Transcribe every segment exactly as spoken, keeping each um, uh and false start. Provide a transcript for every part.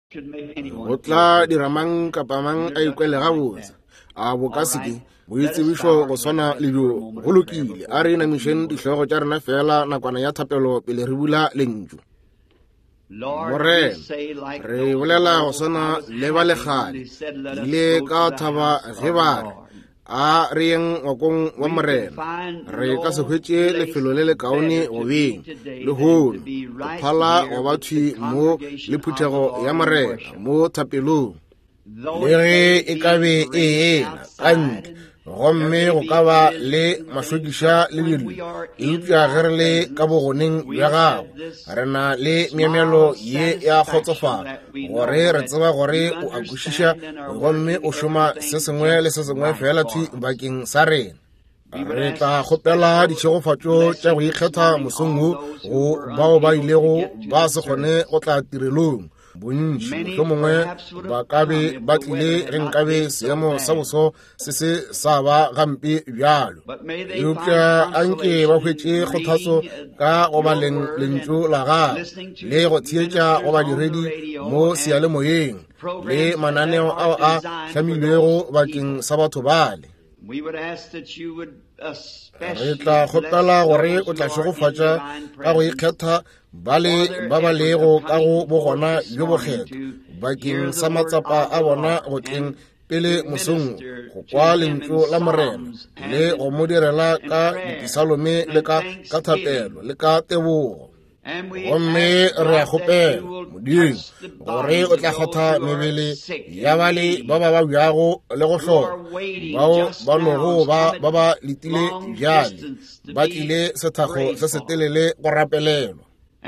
go tla diramang kapa mang a ikwele gabotse a bo ka seke boitsebišo go swana le dio go lokile a re namišeng ditlhogo tša rena fela nakwana ya thapelo pele re bula lentšu. Morena, re bolela go swana le ba legale ile ka thaba ge ba re a re yeng ngwakong wa morena re ka se hwetše lefelo le le kaone go beng le hono go phala go bathwi mo le phuthego ya morena mo thapelong le ge e ka be e ena ka ntle gomme go ka ba le mašokiša le diru eupša ge re le ka bogoneng bja gago re na le memelo ye ya kgotsofala gore re tseba gore o a kwešiša gomme o šoma se sengwe le se sengwe fela thwi bakeng sa rena. Re tla kgopela ditšhegofatšo tša go ikgetha mosong wo go bao ba ilego ba se kgone go tla tirelong. Bontši mohlho mongwe ba ka be ba tlile ge nkabe seemo sa boso se se sa ba gampe bjalo. Eupša anke ba hwetše kgothatso ka go ba lentšu la gago le go theetša go badiredi mo seyalemoyeng le mananeo ao a hlamilwego bakeng sa batho bale. Re tla kgopela gore o tla šegofatša ka go ikgetha bale ba ba lego ka go bogona bjo bokgetho bakeng sa matsapa a bona go tleng pele mosong go kwa lentšu la morena le go mo direla ka dipisalome le ka ka thapelo le ka tebogo. Gomme re a kgopela Modimo gore o tla kgetha mebele ya bale ba ba ba bjago le go hloka bao ba nogo ba ba ba letile bjale ba tlile sethago se se telele go rapelelwa.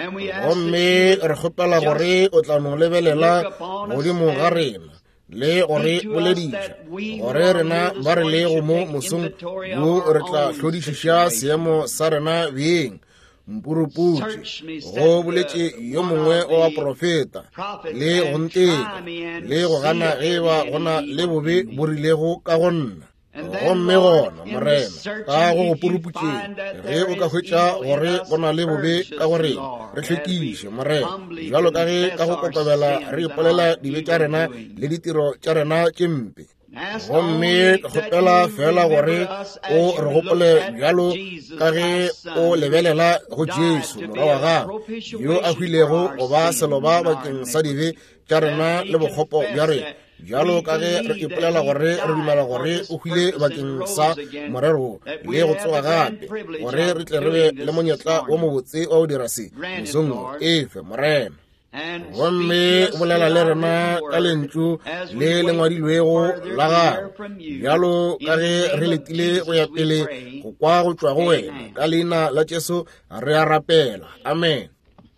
Gomme re kgopela gore o tla no lebelela godimo ga rena le gore boleditša gore rena ba re lego mo mosong wo re tla hlodišiša seemo sa rena beng mpuruputše go boletše yo mongwe wa profeta le go nteka le go gana ge ba gona le bobe bo rilego ka go nna. Gomme gona morena ka go go puruputšeng ge o ka hwetša gore go na le bobe ka gore re hlwekiše morena jalo ka ge ka go kokobela re ipolela dibe tša rena le ditiro tša rena tše mpe. Gomme ka kgopela fela gore o re gopole bjalo ka ge o lebelela go Jesu mora wa gago yo a hwilego go ba seloba bakeng sa dibe tša rena le bokgopo bja rena bjalo ka ge re ipolela gore re dumela gore o hwile bakeng sa morero le go tsoga gape gore re tle re be le monyetla wo mobotse wa go dira se mesong efe morena. Gomme bolela le rena ka lentšu le le ngwadilwego la gago bjalo ka ge re letile go ya pele go kwa go tšwa go wena ka leina la Jesu re a rapela. Amen.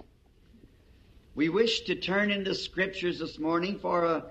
We wish to turn in the scriptures this morning for a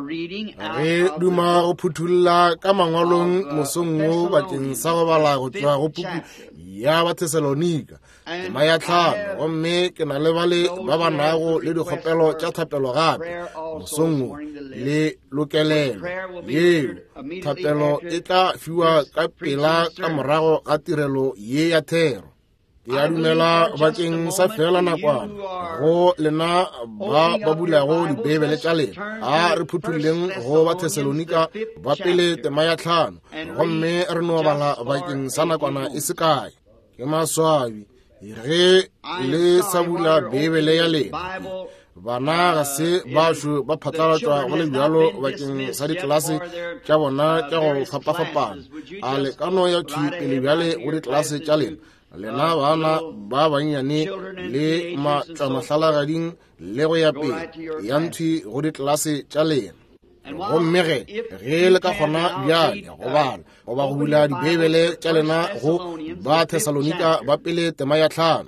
re duma go phuthulla ka mangwalong mosong wo bakeng sa go bala go tšwa go puku ya bathesalonika tema ya tlhano. Gomme ke na le bale ba ba nago le dikgopelo tša thapelo gape mosong wo le lokelelo yeo thapelo e tla fiwa ka pela ka morago ga tirelo ye ya thero. Ke a dumela bakeng sa fela nakwana go lena ba ba bulago dibebele tša lena a re phuthulleng go bathesalonika ba pele tema ya tlhano gomme re no bala bakeng sa nakwana e se kae. Ke maswabi ge le sa bula bebele ya lena bana ga se bašo ba phatlalatšwa go le bjalo bakeng sa ditlelase tša bona tša go fapafapana a lekano ya thwi pele bjale go ditlelase tša lena lena bana ba bannyane le matlamohlalagading le go ya pele ya nthwi go ditlelase tša lena. Gomme ge ge le ka kgona bjale go bala goba go bula dibebele tša lena go ba Thesalonika ba pele tema ya tlhano.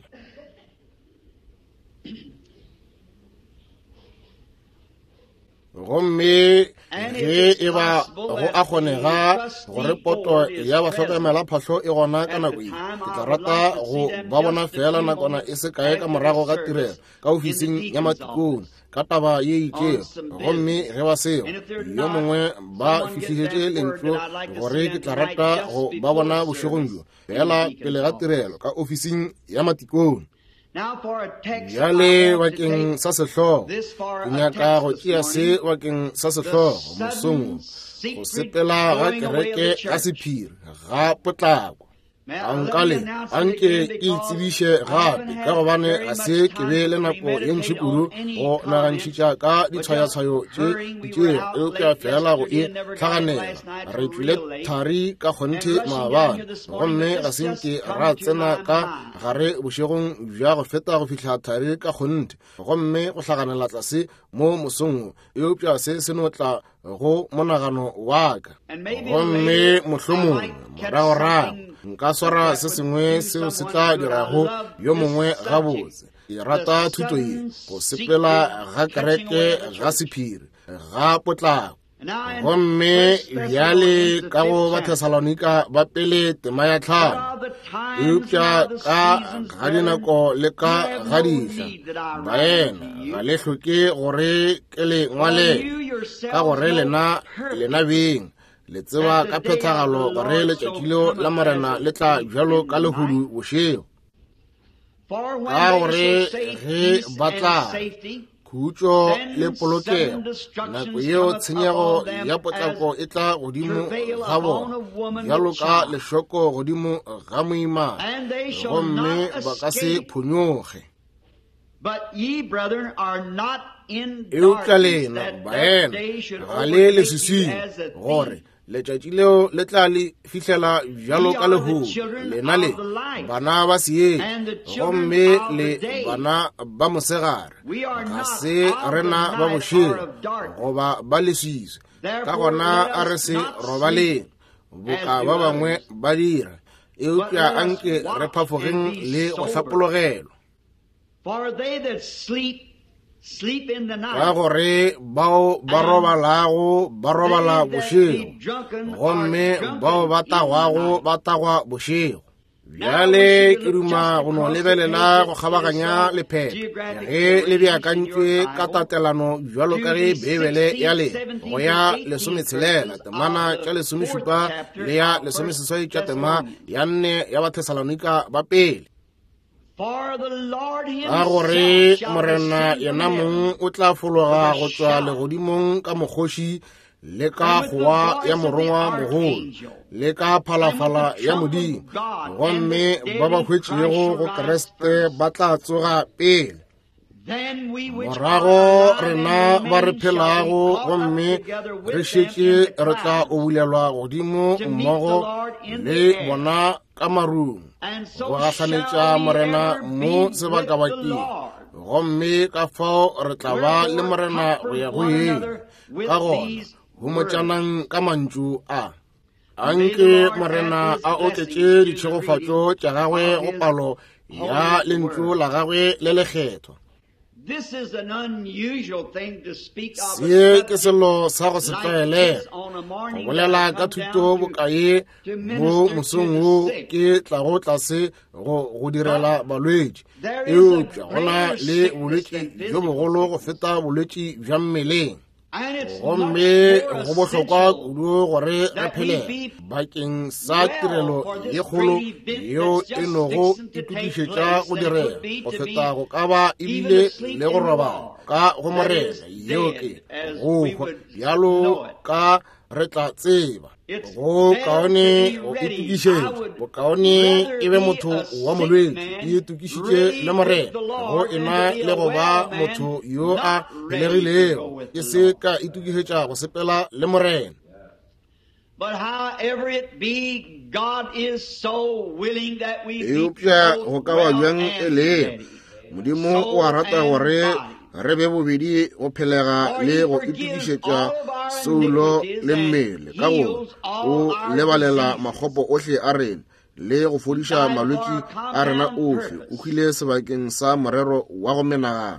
Gomme ge e ba go a kgonega gore poto ya bahlokomela phahlo e gona ka nako e ke tla rata go ba bona fela nakwana e se kae ka morago ga tirelo ka ofising ya matikone ka taba ye itšeo. Gomme ge ba seo yo mongwe ba fihlišitše lentšu gore ke tla rata go ba bona bošegong jo fela pele ga tirelo ka ofising ya matikone. Yale bakeng sa sehlogo ke nyaka go tšea se bakeng sa sehlogo mosong go sepela ga kereke ka sephiri ga potlako ankale anke ke itsebiše gape ka gobane ga se ke be le nako ye ntši kudu go nagantšhitša ka ditshwayatshwayo tše ditšeo eo ke a fela go e tlhaganela re tlile thari ka kgonthe maabane gomme ga se nke ra tsena ka gare bošegong bja go feta go fihla thari ka kgonthe gomme go hlaganela tlase mo mosong eupša se se no tla go monagano wa ka gomme mohlomong moragorago nka swara se sengwe seo se tla dirago yo mongwe gabotse ke rata thuto ye go sepela ga kereke ga sephiri ga potlako gomme bjale ka go bathesalonika ba pele tema ya tlhano eupša ka ga dinako le ka ga dihla baena ga le hloke gore ke le ngwale ka gore lena lena beng le tseba ka phethagalo gore letšatšilo la morena le tla bjalo ka lehudu bošego ka gore ge ba tla khutšo le polokego nako yeo tshenyego ya potlako e tla godimo ga bona bjalo ka lešoko godimo ga moimana gomme ba ka se phonyoge eupša lena baena ga le leswising gore letšatši leo le tla le fihlela bjalo ka lehudu lena le bana ba seeng gomme le bana ba mosegare ga se rena ba bošego goba ba leswiswe ka gona a re se robaleng boka ba bangwe ba dira eupša anke re phafogeng le go hlapologelwa ka gore bao ba robalago ba robala bošego gomme bao ba tagwago ba tagwa bošego bjale ke duma go no lebelela go kgabaganya lepheta ge le beakantšwe ka tatelano bjalo ka ge bebele ya le go ya lesometshelela temana tša lesomešupa le ya lesomeseswai tša tema ya nne ya bathesalonika ba pele ka gore morena yena mong o tla fologa go tšwa legodimong ka mokgoši le ka kgowa ya morongwa mogolo le ka phalafala ya modimo gomme ba ba hwetšego go keresete ba tla tsoga pele morago rena ba re phelago gomme re šetše re tla obulelwa godimo mmogo le bona ka marung go gahlanetša morena mo sebakabakeng gomme ka fao re tla ba le morena go ya go yeng ka gona go motšanang ka mantšu a anke morena a oketše ditšhegofatšo tša gagwe go palo ya lentšu la gagwe le lekgethwa se ke selo sa go se tlwaelega go bolela ka thuto bokae mo mosong wo ke tlago tlase go direla balwetši eupša gona le bolwetši jo bogolo go feta bolwetši bja mmeleng gomme go bohlokwa kudu gore re phele bakeng sa tirelo ye kgolo yeo e nogo itukišetša go direla go feta go ka ba ebile le go robala ka go morena yeo ke go bjalo ka re tla tseba go kaone go itukišetša bokaone e be motho wa molwetši e itukišitše le morena go ena le go ba motho yo a belegilego e se ka itukišetša go sepela le morena eupša go ka ba bjang e le modimo o a rata gore re be bobedi go phelega le go itukišetša soulo le mmele ka go o lebalela makgopo ohle a rena le go fodiša malwetši a rena ohle o hwile sebakeng sa morero wa go menagana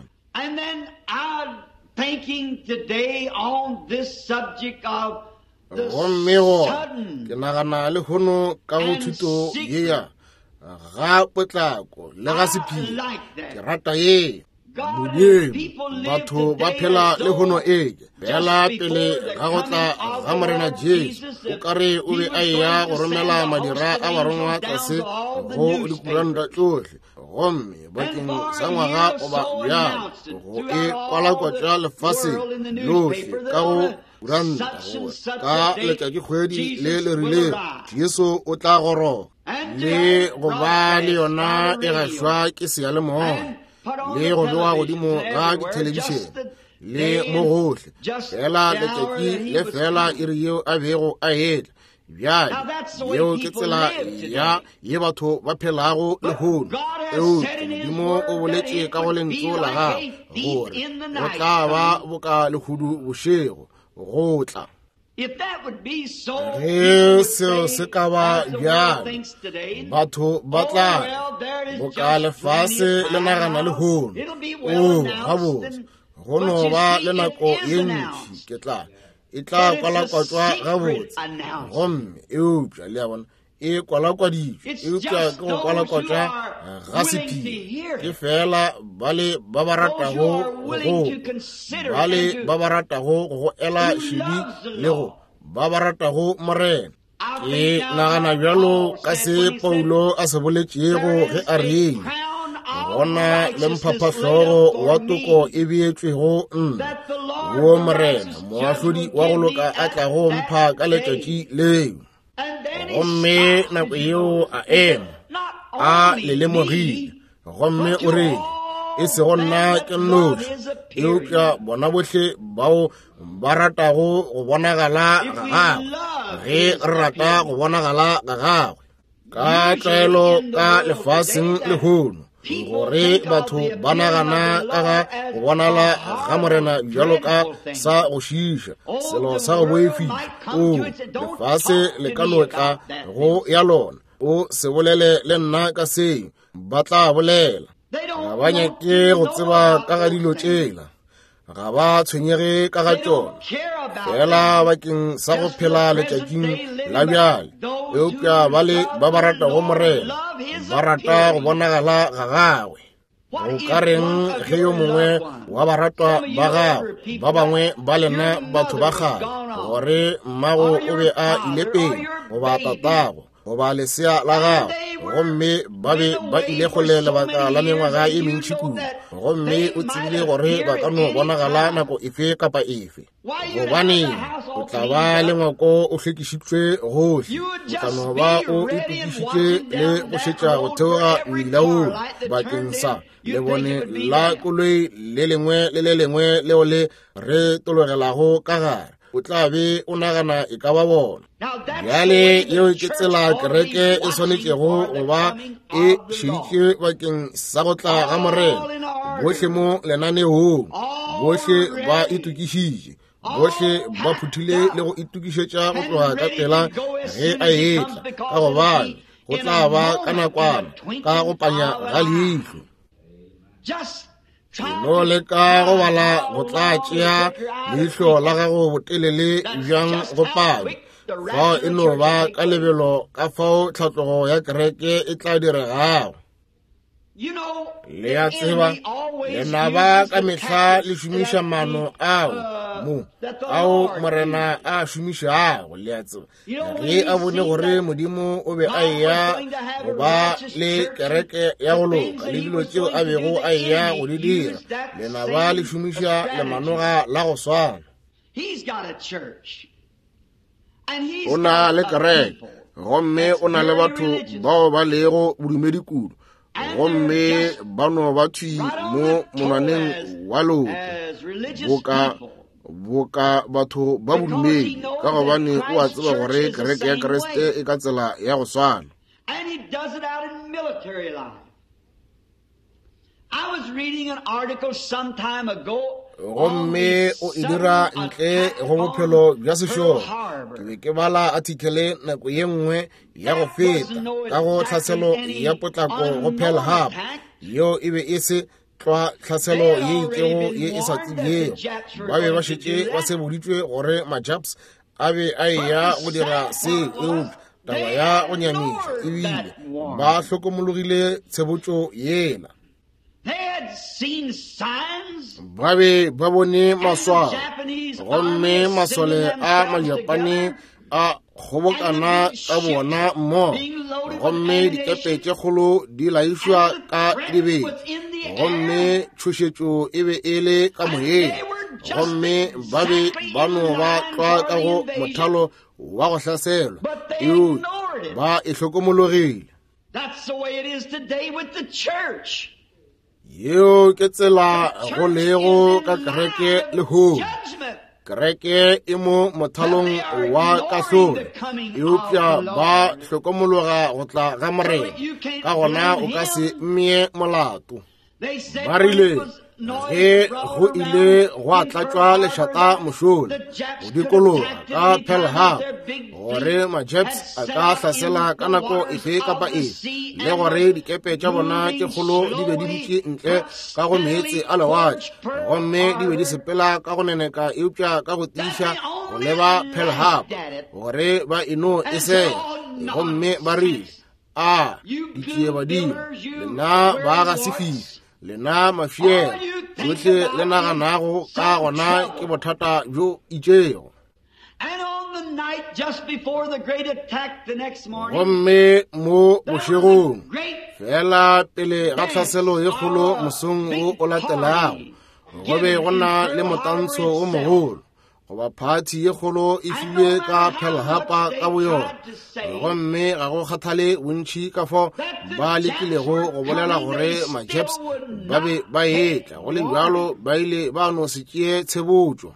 gomme go ke nagana le kgono ka go thuto ye ya ga potlako le ga sephiri ke rata ye modimo batho ba phela le kgono eke bjala pele ga go tla ga morena jesu o kare o be a eya go romela madira a barongwa tlase go dikuranta tsohle gomme bakeng sa ngwaga goba bjalo go e kwalakwatša lefase lohle ka go kuranta gore ka letšatši kgwedi le le rileng Jesu o tla goroga, le go ba le yona e gašwa ke seyalemoya le go bewa godimo ga dithelebišene le mo gohle, fela letšatši le fela e re yeo a bego a etla bjale yeo ke tsela ya ye batho ba phelago lehono eo Modimo o boletše ka go lentswe la gagwe gore go tla ba boka lehudu bošego go tla. Ge seo se ka ba bjalo, batho ba tla boka lefase le nagana lehono o gabotse go no ba le nako ye ntši ke tla e tla kwalakwatšwa gabotse gomme eupša le ya bona e kwalakwaditšwe eupša ke go kwalakwatšwa ga sephiri ke fela ba le ba ba ratago go ba le ba ba ratago go ela šedi le go ba ba ratago morena. Ke nagana bjalo ka se Paulo a se boletšego ge a reng gona le mphaphahlogo wa toko e beetšwego nna wo morena moahlodi wa go loka a tlago mpha ka letšatši leo. Gomme nako yeo a ema a lelemogile gomme o re e se go nna ke nnoši eupša bona bohle bao ba ratago go bonagala ga gagwe ge re rata go bonagala ga gagwe ka tlwaelo ka lefaseng lehono gore batho ba nagana ka ga go bonala ga morena bjalo ka sa go šiša selo sa go boefiša o lefase le ka notla go ya lona o se bolele le nna ka seo ba tla bolela. Ga ba nyake go tseba ka ga dilo tšela, ga ba tshwenyege ka ga tšona, fela bakeng sa go phela letšatšing la bjale eupša ba le ba ba ratago morena ba rata go bonagala ga gagwe. O ka reng ge yo mongwe wa baratwa ba gagwe ba bangwe ba lena batho ba gagwe gore mmago o be a ile pele goba tatago goba lesea la gagwe gomme ba be ba ile go le lebaka la mengwaga e mentši kudu gomme o tsebile gore ba ka no bonagala nako efe kapa efe gobane o tla ba le ngwako o hlwekišitšwe gohle o tla no ba o itokišitše le go šetša go theoga melaong bakeng sa lebone la koloi le lengwe le le lengwe leo le re tologelago ka gare o tla be o nagana e ka ba bona. Bjale yeo ke tsela kereke e swanetšego goba e šeditše bakeng sa go tla ga morena bohle mo lenaneong bohle ba itokišitše bohle ba phuthile le go itokišetša go tloga ka pela ge a etla ka gobane go tla ba ka nakwana ka go panya ga leihlo. No le ka go bala go tla tšea leihlo la gago botelele bjang go panya fao e no ba ka lebelo ka fao tlhatlogo ya kereke e tla diregago. Le ya tseba lena ba ka mehla le šomiša maano ao mo ao morena a šomišago le ya tseba ge a bone gore Modimo o be a eya go ba le kereke ya go loka le dilo tšeo a bego a eya go di dira lena ba le šomiša lemanoga la go swana. O na le kereke gomme o na le batho bao ba lego bodumedi kudu gomme ba no ba thwi mo monwaneng wa loto boka boka batho ba bodumedi ka gobane o a tseba gore kereke ya Kriste e ka tsela ya go swana. And he does it out in military life. I was reading an article some time ago gomme o e dira ntle go bophelo bja sešoro ke be ke bala article nako ye nngwe ya go feta ka go tlhaselo ya potlako go Pearl Harbor yo e be e se tlwa tlhaselo ye itšego ye e sa tsebjego ba be ba šetše ba se boditšwe gore ma-Japs a be a eya go dira se eo taba ya go nyamiša ebile ba hlokomologile tshebotšo yela. They had seen signs. Ba be ba bone maswao gomme masole a Majapane a kgobokana ka bona mo gomme dikepe tše kgolo di laišwa ka dibedi gomme tšhošetšo e be e le ka moyeng gomme ba be ba no ba tšwa ka go mothalo wa go hlaselwa eo ba e hlokomologile. That's the way it is today with the church. Yeo ke tsela go lego ka kereke le ho kereke e mo mothalong wa kahlolo eupša ba hlokomologa go tla ga morena ka gona o ka se mmee molato. Ba rile ge go ile go a tlatšwa lešata mošola go dikologa ka Pearl Harbor gore ma-Japs a ka hlasela ka nako efe kapa efe le gore dikepe tša bona tše kgolo di be di dutše ntle ka go meetse a lewatle gomme di be di sepela ka go neneka eupša ka go tiiša go leba Pearl Harbor gore ba eno e sega gomme ba rile a ditšee badimo lena ba ga sefifi lena mafiela yohle le naganago ka gona ke bothata jo itšego. And on the night just before the great attack the next morning, gomme mo bošegong fela pele ga tlhaselo ye kgolo mosong o o latelago go be go na le motantsho o mogolo goba phathi ye kgolo e filwe ka Pearl Harbor ka boyona gomme ga go kgathale bontši ka fo ba lekilego go bolela gore ma-Japs ba be ba etla go le bjalo ba ile ba no se tšee tshebotšo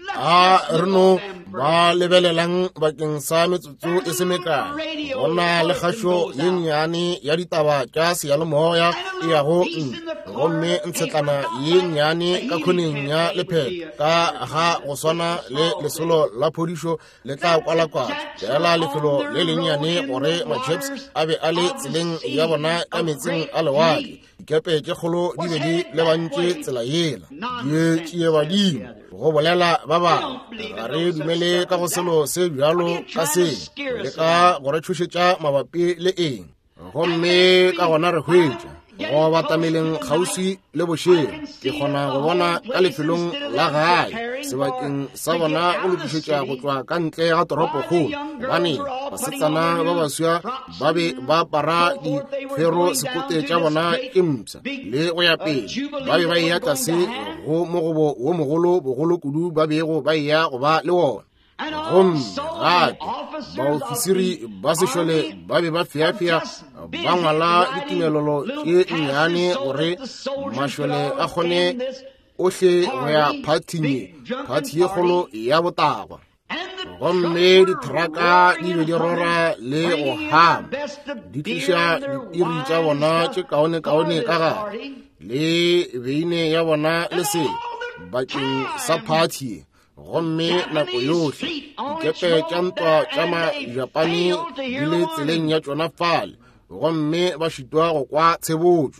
a re no ba lebelelang bakeng sa metsotso e se mekae go na le kgašo ye nnyane ya ditaba tša seyalemoya e yago gomme ntshetlana ye nnyane ka kgoneng ya lepheto ka ga go swana le lesolo la phodišo le tla kwalakwatsa fela lefelo le lennyane gore ma-Japs a be a le tseleng ya bona ka metseng a lewatle dikepe tše kgolo di be di lebantše tsela yela die tšee badimo go bolela ba bangwe ga re dumele ka go selo se bjalo ka se le ka gore tšhošetša mabapi le eng gomme ka gona re hwetša go batameleng kgauswi le bošeng ke kgona go bona ka lefelong la gae sebakeng sa bona go lokišetša go tšwa ka ntle ga toropo kgolo gobane basetsana ba baswa ba be ba para difero sekote tša bona ke mpša le go ya pele ba be ba eya tlase go mogobo wo mogolo bogolo kudu ba bego ba eya go ba le wona gomme gate baofisiri ba sešole ba be ba feafea ba ngwala ditumelelo tše nnyane gore mašole a kgone ohle go ya phathing phathi ye kgolo ya botagwa gomme dithraka di be di rora le go hama di tliša diiri tša bona tše kaone-kaone ka gare le beine ya bona le se bakeng sa phathi gomme nako yohle dikepe tša ntwa tša ma-Japane di le tseleng ya tšona fale gomme ba šitwa go kwa tshebotšo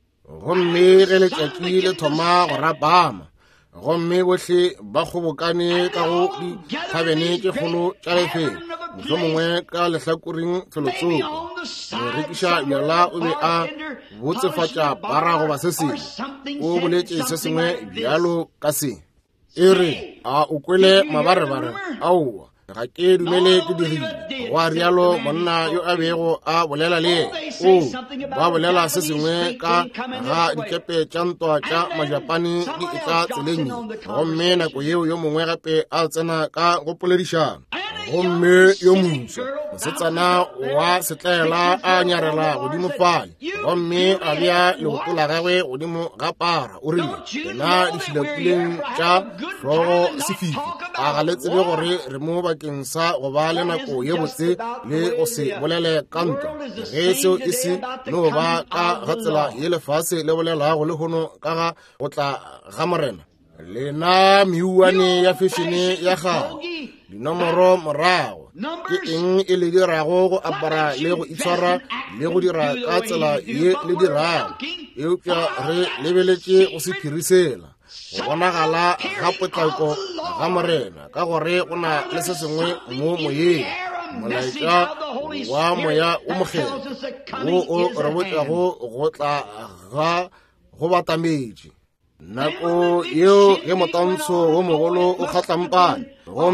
gomme ge letšatši le thoma go rapama gomme bohle ba kgobokane ka go dithabene tše kgolo tša lefelo mohlomongwe ka lehlakoreng felotsoko go rekiša bjala o be a botsefatša para goba se sengwe o boletše se sengwe bjalo ka se e re a o kwele mabarebare aowa ga ke dumele ke dirile wa rialo monna yo a bego a bolela le o ba bolela se sengwe ka ga dikepe tša ntwa tša ma-Japane di etla tseleng gomme nako yeo yo mongwe gape a tsena ka go poledišana gomme yo montšwa mosetsana wa setlaela a nyarela godimo fale gomme a bea leoto la gagwe godimo ga para o rile ena dišilapuleng tša hlogo sefifi a ga le tsebe gore re mo bakeng sa go ba le nako ye botse le go se bolele ka ntwa ge seo e se no ba ka ga tsela ye lefase le bolelago le gono ka ga go tla ga morena lena meuane ya fešene ya gago dinomoro morago ke eng e le dirago go apara le go itshwara le go dira ka tsela ye le dirago eupša re lebeletše go se phirisela go bonagala ga potlako ga morena ka gore go na le se sengwe mo moyeng molaetša wa moya o mogelo wo o re botšago go tla ga go batametše nako yeo ye motantsho wo mogolo o kgatlampane gomme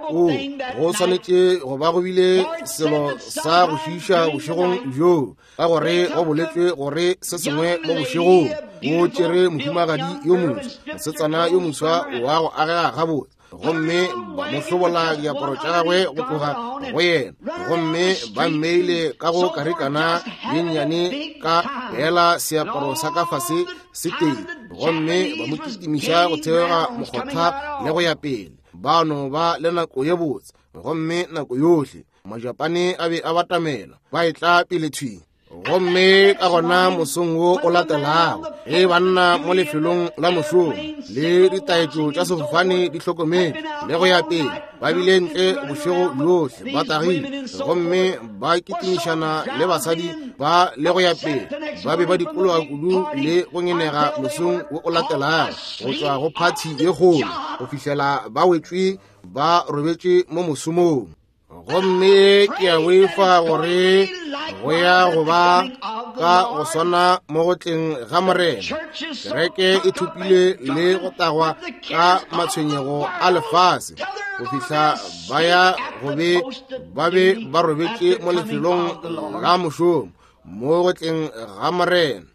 o go tshwanetse go ba go bile selo sa go šiša bošegong jo ka gore go boletswe gore se sengwe mo bošegong go tšere mohumagadi yo moswa mosetsana yo moswa wa go agega gabotse gomme ba mo hlobola diaparo tša gagwe go tloga go yena gomme ba mmeile ka go karikana yennyane ka hela seaparo sa ka fase se teng gomme ba mo kitimiša go theoga mokgotha le go ya pele bano ba le nako ye botse gomme nako yohle majapane a be a batamela ba etla pele thwing gomme ka gona mosong wo o latelago ge banna mo lefelong la mosong le ditaetso tša sefofane di hlokomele le go ya pele ba bile ntle bošego yohle ba tagile gomme ba kitimišana le basadi ba le go ya pele ba be ba dikologa kudu le go ngenega mosong wo o latelago go tšwa go phathi ye kgolo go fihlela ba wetswe ba robetše mo mosomong gomme ke a wefa gore go ya go ba ka go swana mo go tleng ga morena kereke e thupile le go tagwa ka matshwenyego a lefase go fihla ba ya go be ba be ba robetše mo lefelong la mošomo mo go tleng ga morena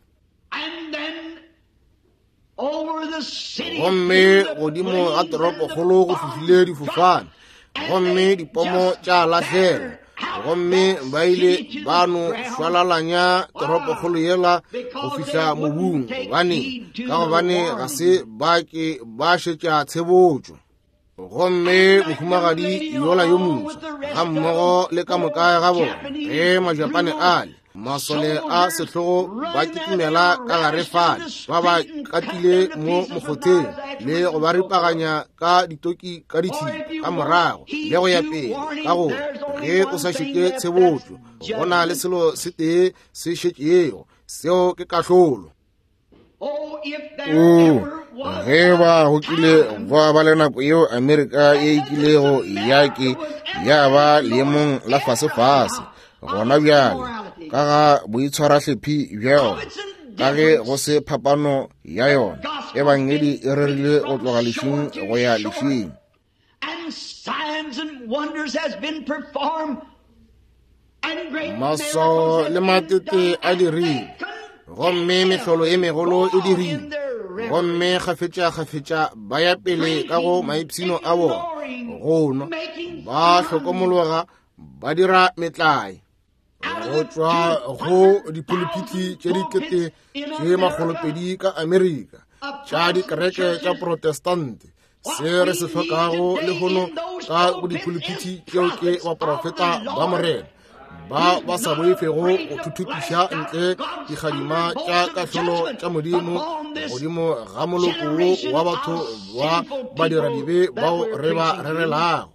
gomme godimo ga toropo kgolo go fihlile difofane gomme dipomo tša lahlela gomme ba ile bano šwalalanya toropo kgolo yela go fihla mobung gobane ka gobane ga se ba ke ba šetša tshebotšo gomme mohumagadi yola yo moswa ga mmogo le ka mokae ga bona ge majapane ale masole a sehlogo ba kitimela ka gare fale ba ba katile mo mokgotheng le go ba ripaganya ka ditoki ka dithipa ka morago le go ya pele ka gore ge o sa šeke tshebotšo go na le selo se tee se šetšego seo ke kahlolo o ge ba go kile go ba le nako yeo Amerika e ikilego yake ya ba leemong la fasefase gona bjale ka ga boitshwarahlephi bjao ka ge go se phapano ya yona e bangedi e rerile go tloga lešing go ya lešing maso le matete a dirile gomme mehlolo e megolo e dirile gomme kgafetša-kgafetša ba ya pele ka go maipshino a bona go nwa ba hlokomologa ba dira metlae go tšwa go dipolopiti tše dikete tše magolopedi ka Amerika tša dikereke tša protestante se re se hlokago le gono ka go dipolopiti tšeo ke baprofeta ba morena ba ba sa boifego go thuthupiša ntle dikgadima tša kahlolo tša modimo godimo ga moloko wa batho ba badiradibe bao re ba rerelago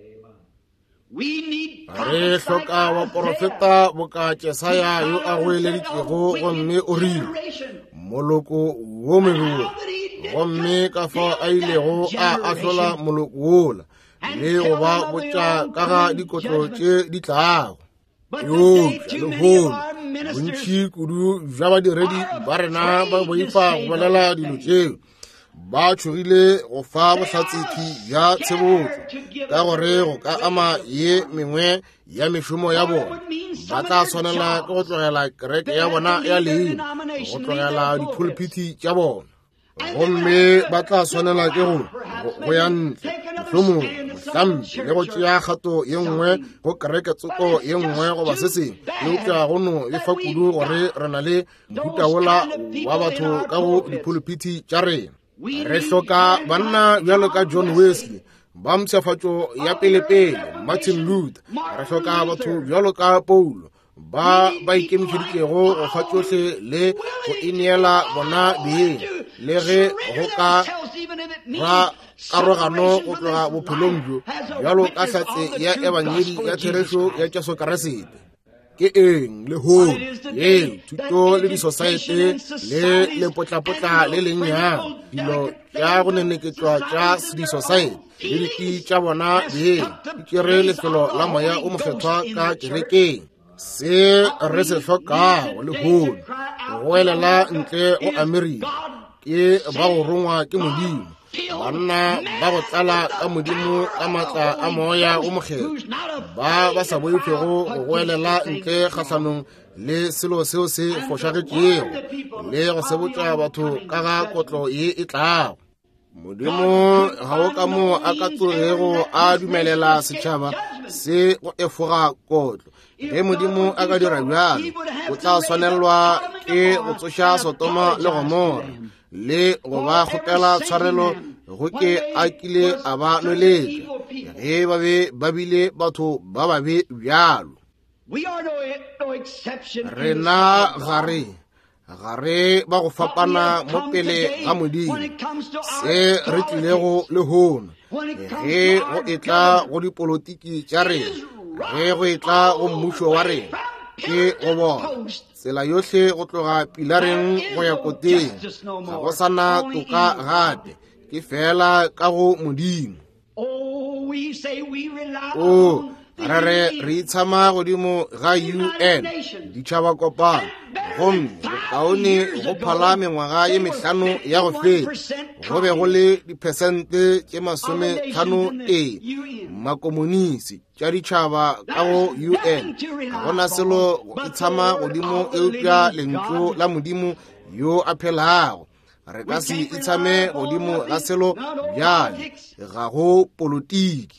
re hloka baprofeta boka Jesaya yo a goeleditšego gomme o rile moloko wo meruo gomme ka fa a ilego a ahlola moloko wola le go ba botša ka ga dikotlo tše di tlago yopša lehono bontši kudu bja badiredi ba rena ba boifa go bolela dilo tšeo ba tšhogile go fa bohlatsetši bja tshebotšo ka gore go ka ama ye mengwe ya mešomo ya bona ba tla swanela ke go tlogela kereke ya bona ya leina go tlogela dipolopiti tša bona gomme ba tla swanela ke go ya ntle mohlomong mohlampi le go tšea kgato ye nngwe go kereke tsoko ye nngwe goba se sengwe le go tla gono e fa kudu gore re na le mohuta wola wa batho ka go dipolopiti tša rena re hloka banna bjalo ka John Wesley ba mpšhafatšo ya pelepele Martin Luther re hloka batho bjalo ka Paulo ba ba ikemišeditšego go fa tšohle le go ineela bona beng le ge go ka ba karogano go tloga bophelong bjo bjalo ka hlatse ya ebangedi ya therešo ya tšaso keresete ke eng le hono ye thuto le di-society le lepotlapotla le lennyang dilo tša go neneketšwa tša di-society le diki tša bona beng di tšere lefelo la moya o mokgethwa ka kerekeng se re se hlokago le hono go elela ntle go Amerika ke ba go rongwa ke modimo banna ba go tlala ka modimo ka matla a moya o mokgetho, ba ba sa boifego go goelela ntle kgatlhanong le selo seo se fošagetšego le go se botša batho ka ga kotlo ye e tlago. Modimo ga o ka mo a ka tsogego a dumelela setšhaba se go efoga kotlo. Ge Modimo a ka dira bjalo, o tla swanelwa ke go tsoša Sotoma le Gomora le go ba kgopela tshwarelo go ke a kile a ba noletša ge ba be ba bile batho ba babe bjalo. Rena gare gare ba go fapana mo pele ga Modimo, se re tlilego le hono ge go etla go dipolotiki tša rena, ge go etla go mmušo wa rena, ke go bona tsela yohle go tloga pilareng go ya koteng ga go sana toka gate, ke fela ka go Modimo. O re re re itshama godimo ga U N ditšhaba kopano gomme bokaone go phala mengwaga ye mehlano ya go feta go be go le dipersente tše masome hlano tee makomonisi tša ditšhaba ka go U N. Ga gona selo go itshama godimo eupša lentlo la Modimo yo a phelago. Re ka se itshame godimo ga selo bjale ga go polotiki.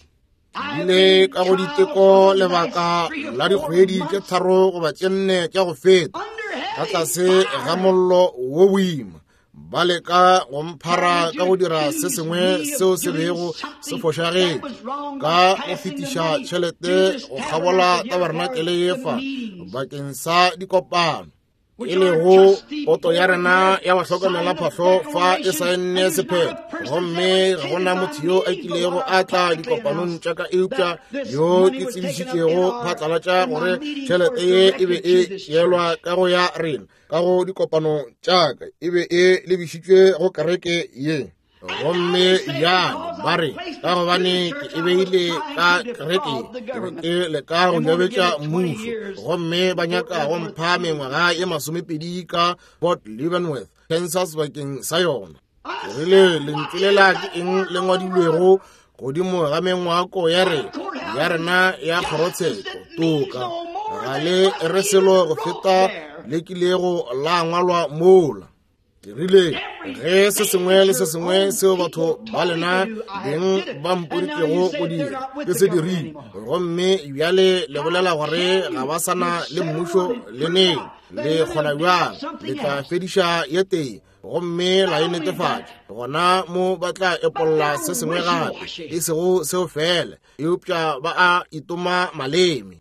Ile ka go diteko lebaka la dikgwedi tše tharo goba tše nne tša go feta ka tlase ga mollo wo boima, ba leka go mphara ka go dira se sengwe seo se bego se fošagetše ka go fetiša tšhelete go kgabola tabernakeleng yefa bakeng sa dikopano, e lego poto ya rena ya bahlokomela phahlo fa e saenne sephetho. Gomme ga gona motho yo a kilego a tla dikopanong tša ka eupša yo ke tsebišitšego phatlalatša gore tšhelete ye e be e tšeelwa ka go ya rena ka go dikopanong tša ka e be e lebišitšwe go kereke ye. Gomme ya ba re ka gobane ke e beile ka kereke ke be ke leka go lebetša mmušo, gomme ba nyaka go mpha mengwaga ye masomepedi ka Port Leavenworth, Kansas bakeng sa yona. Ke rile lentswe le la ke eng le ngwadilwego godimo ga mengwako ya re ya rena ya kgorotsheko toka ga le re selo go feta le kilego la ngwalwa mola. Ke rile ge se sengwe le se sengwe seo batho ba lena beng ba mpoditšego go dira ke se dirile, gomme bjale le bolela gore ga ba sana le mmušo le neng le kgona bjang le tla fediša ye teng, gomme la e netefatša gona mo ba tla epolola se sengwe gape e sego seo fela eupša ba a itoma maleme.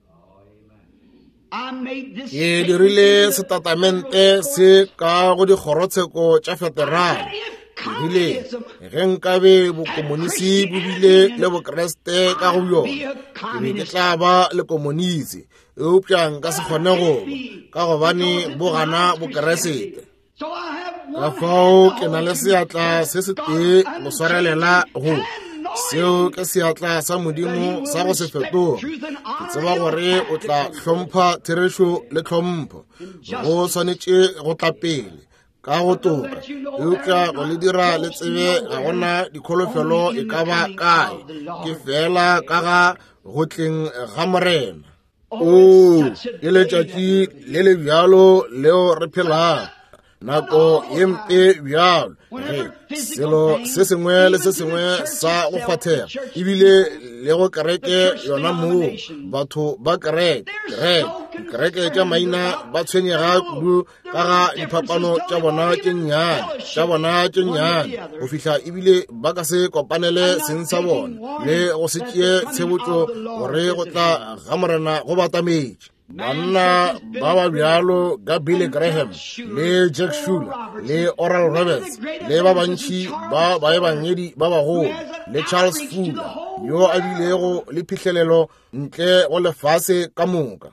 Ke dirile setatamente se ka go dikgorotsheko tša federale. Ke rile ge nkabe bokomonisi bo bile le bokreste ka go bjona, ke be ke tla ba le komonisi eupša nka se kgone goba ka gobane bo gana bokeresete. Ka fao ke na le seatla se se tee go swarelela go seo ke seatla sa Modimo sa go se fetoga. Ke tseba gore o tla hlompha therešo le hlompho, go swanetše go tla pele ka go toka eupša go le dira le tsebe ga gona dikholofelo e ka ba kae, ke fela ka ga go tleng ga morena. O e letšatši le le bjalo leo re phelago nako ye mpe bjalo, selo se sengwe le se sengwe sa go kgwathega ebile le go kereke yona moo batho ba kereke kereke kereke tša maina ba tshwenyega kudu ka ga diphapano tša bona tše nnyane tša bona tše nnyane go fihla ebile ba ka se kopanele seng sa bona le go se tšee tshebotšo gore go tla ga morena go batametše. Banna ba ba bjalo ka Billy Graham le Jack Shuler le Oral Roberts le ba bantši ba baebangedi ba bagolo le Charles Fuller yo a bilego le phihlelelo ntle go lefase ka moka.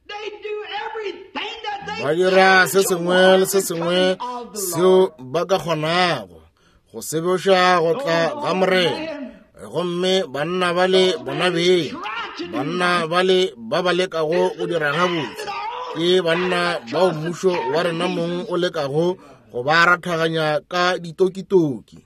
Ba dira se sengwe le se sengwe seo ba ka kgonago go seboša go tla ga morena, gomme banna ba le bona beng banna ba le ba ba lekago go dira gabotse ke banna bao mmušo wa rena mong o lekago go ba rathaganya ka ditokitoki.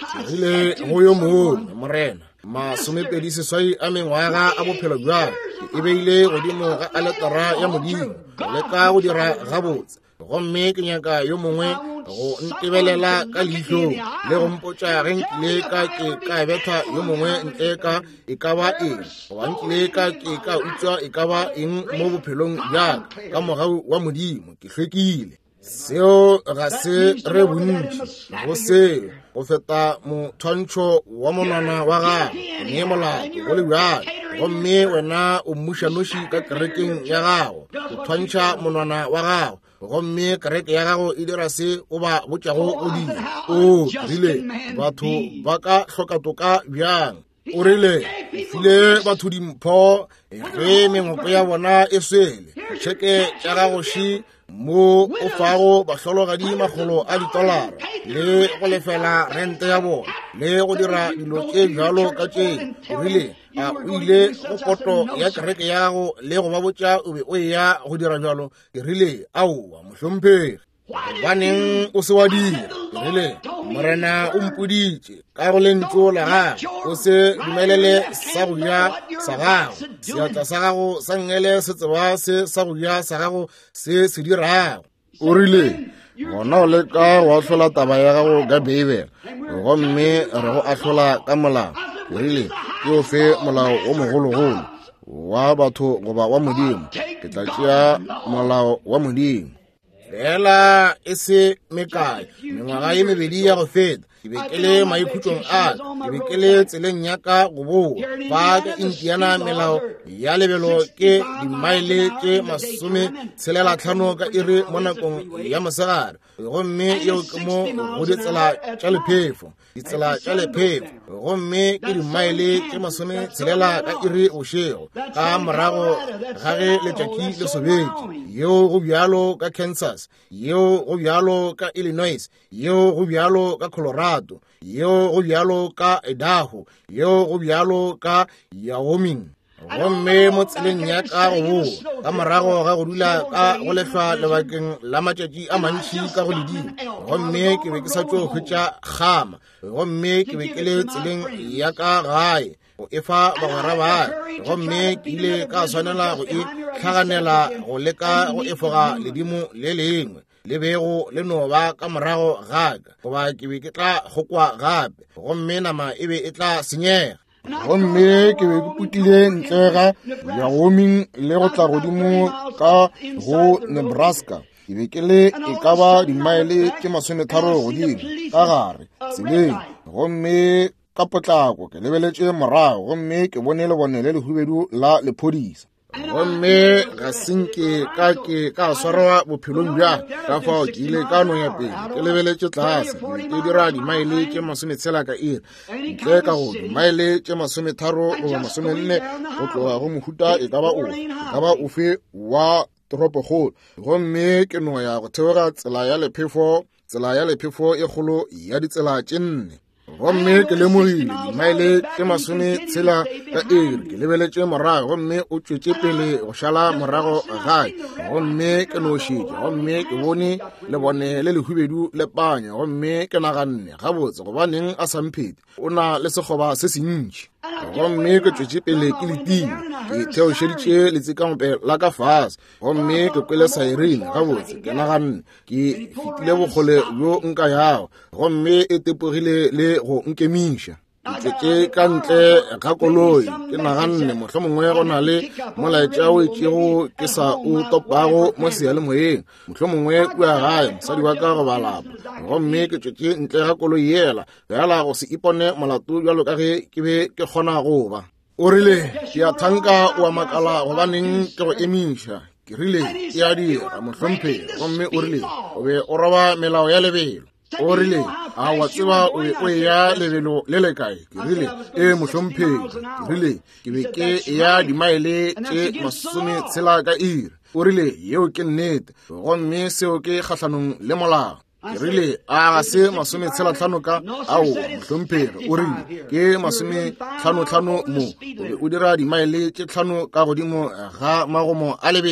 rile go yo mongwe morena masomepedi seswai a mengwaga a bophelo jwa e beile godimo ga aletara ya modimo le ka go dira gabotse gomme ke nyaka yo mongwe go ntebelela ka leitlho le go mpotša ge nkile ka ke ka betha yo mongwe ntle ka e ka ba eng goba nkile ka ke ka utswa e ka ba eng mo bophelong bjaka ka mogau wa modimo ke hlwekile. Seo ga se re bontši go seo go feta mothwantšho wa monwana wa gago mme molato go le bjalo gomme wena o mmušanoši ka kerekeng ya gago o thwantšha monwana wa gago gomme kereke ya gago e dira se o ba botšago o dira o rile batho ba ka hloka toka bjang o rile o file batho dimpho ge mengoko ya bona e swele tšheke tša gagoši mo o fago bahlologadi magolo a ditolara le go lefela rente ya bona le go dira dilo tše bjalo ka tše o rile a o ile go poto ya kereke ya gago le go ba botša o be o ya go dira bjalo ke rile aowa mohlomphegi baneng o se wa dira ke rile morena o mpoditše ka go lentso la gago o se dumelele sa go ja sa gago seatla sa gago sa ngele se tseba se sa go ja sa gago se se dirago o rile gona o le ka go ahlola taba ya gago ka beibele gomme re go ahlola ka molao ke rile ke o fe molao o mogologolo wa batho goba wa modimo ke tla tšea molao wa modimo fela e se mekae mengwaga ye mebedi ya go feta ke be ke le maikhutšong a ke be ke le tseleng ya ka go boa fa ke intiana melao ya lebelo ke dimaele tše masome tshelela tlhano ka iri mo nakong ya mosegare gomme yeo ke mo go ditsela tša lephefo ditsela tša lephefo gomme ke dimaele tše masome tshelela ka iri bošego ka morago ga ge letšatši le sobetše yeo go bjalo ka Kansas yeo go bjalo ka Illinois yeo go bjalo ka Colorado yeo go bjalo ka Idaho yeo go bjalo ka Wyoming gomme mo tseleng ya ka go ka morago ga go dula ka go lehlwa lebakeng la matšatši a mantši ka go ledimo gomme ke be ke sa tšo hwetša kgama gomme ke be ke le tseleng ya ka gae go efa bagwera bae gomme ke ile ka swanela go e tlhaganela go leka go efoga ledimo le lengwe le bego le no ba ka morago gaka goba ke be ke tla gokwa gape gomme nama e be e tla senyega gomme ke be ke putile ntle ga Wyoming le go tla godimo ka go Nebraska ke be ke le e ka ba dimaele ke masometharo godimo ka gare tseleng gomme ka potlako ke lebeletše morago gomme ke bone le bone le lehubedu la lephodisa gomme ga senke ka ke ka swarwa bophelong bja ka fao ke ile ka no ya pele ke lebeletše tlase ke dira dimaele tše masometshela ka iri ntle ka go dimaele tše masometharo goba masomenne go tloga go mohuta e ka ba ofe e ka ba ofe wa toropokgolo gomme ke no ya go theoga tsela ya lephefo tsela ya lephefo e kgolo ya ditsela tše nne gomme ke lemogile dimaele tše masome tshela ka iri ke lebeletše morago gomme o tšwetše pele go šala morago gae gomme ke nošitše gomme ke bone le bone le lehubedu le panya gomme ke naganne gabotse gobaneng a samphete o na le sekgoba se sentši gomme ke tšwetše pele ke letile ke theošeditše letsekampe la ka fase gomme ke kwele sairene gabotse ke naganne ke fetile bokgole bjo nka yago gomme e tepogile le go nkemiša ke tšwetše ka ntle ga koloi ke naganne mohlho mongwe go na le molaetša o etšego ke sa o topago mo seyalemoyeng mohlho mongwe kua gae mosadi wa ka go balapa gomme ke tšwetše ntle ga koloi yela bjala go se ipone molato bjalo ka ge ke be ke kgona go ba o rile ke a thanka o a makala gobaneng ke go emiša ke rile ke a dira mohlomphegi gomme o rile o be o roba melao ya lebelo o rile a wa tseba o o ya lebelo le le kae ke rile e mohlomphegi ke rile ke be ke ya dimaele tše masome tshela ka iri o rile yeo ke nnete gomme seo ke kgahlanong le molao ke rile a ga se masome tshela tlhano ka ao mohlomphegi o rile ke masome tlhano tlhano mo o be o dira dimaele tše tlhano ka godimo ga magomo a lebelo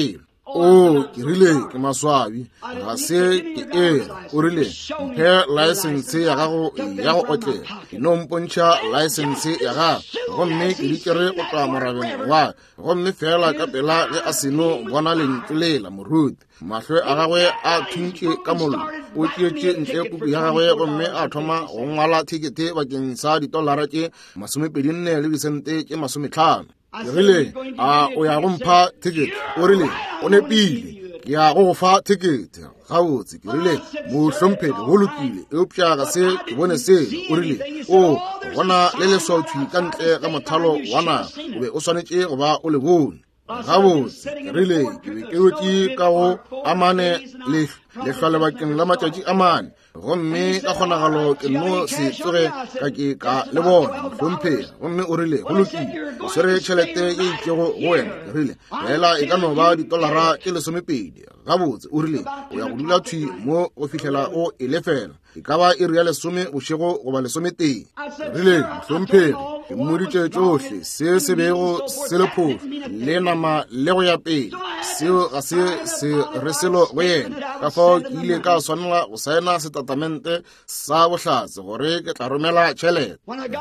o ke rile ke maswabi ga se ke e o rile mphe license ya gago ya go otlela no mpontsha license ya gago gomme ke dikere go tla morabeng wa gomme fela ka pela le a seno bona lentlela moruti mahlo a gagwe a thuntse ka mollo o tšeetše ntle kuku ya gagwe gomme a thoma go ngwala thekete bakeng sa ditolara tše masomepedi nne le disente tše masomehlano ke rile a o ya go mpha thekete o rile o nepile ke ya go fa thekete gabotse ke rile mohlomphedi go lokile eupša ga se ke bone selo o rile o bona le leswautšwi ka ntle ka mothalo wa naga o be o swanetše go ba o le bone gabotse ke rile ke be ke wetše ka go amane lehlwa lebakeng la matšatši a mane gomme ka kgonagalo ke no se tsoge ka ke ka le bona mohlomphedi gomme o rile go lokile o swere tšhelete ye itšego go wena ke rile fela e ka no ba ditolara tše lesomepedi gabotse o rile o ya go dula thwi mo go fihlela o e lefela e ka ba e ria lesome bošego goba lesometeng ke rile mohlomphedi ke mmoditše tšohle se se bego se le phofu le nama le go ya pele seo ga se se re selo go yena ka fao ke ile ka swanela go saena setatamente sa bohlatse gore ke tla romela tšhelete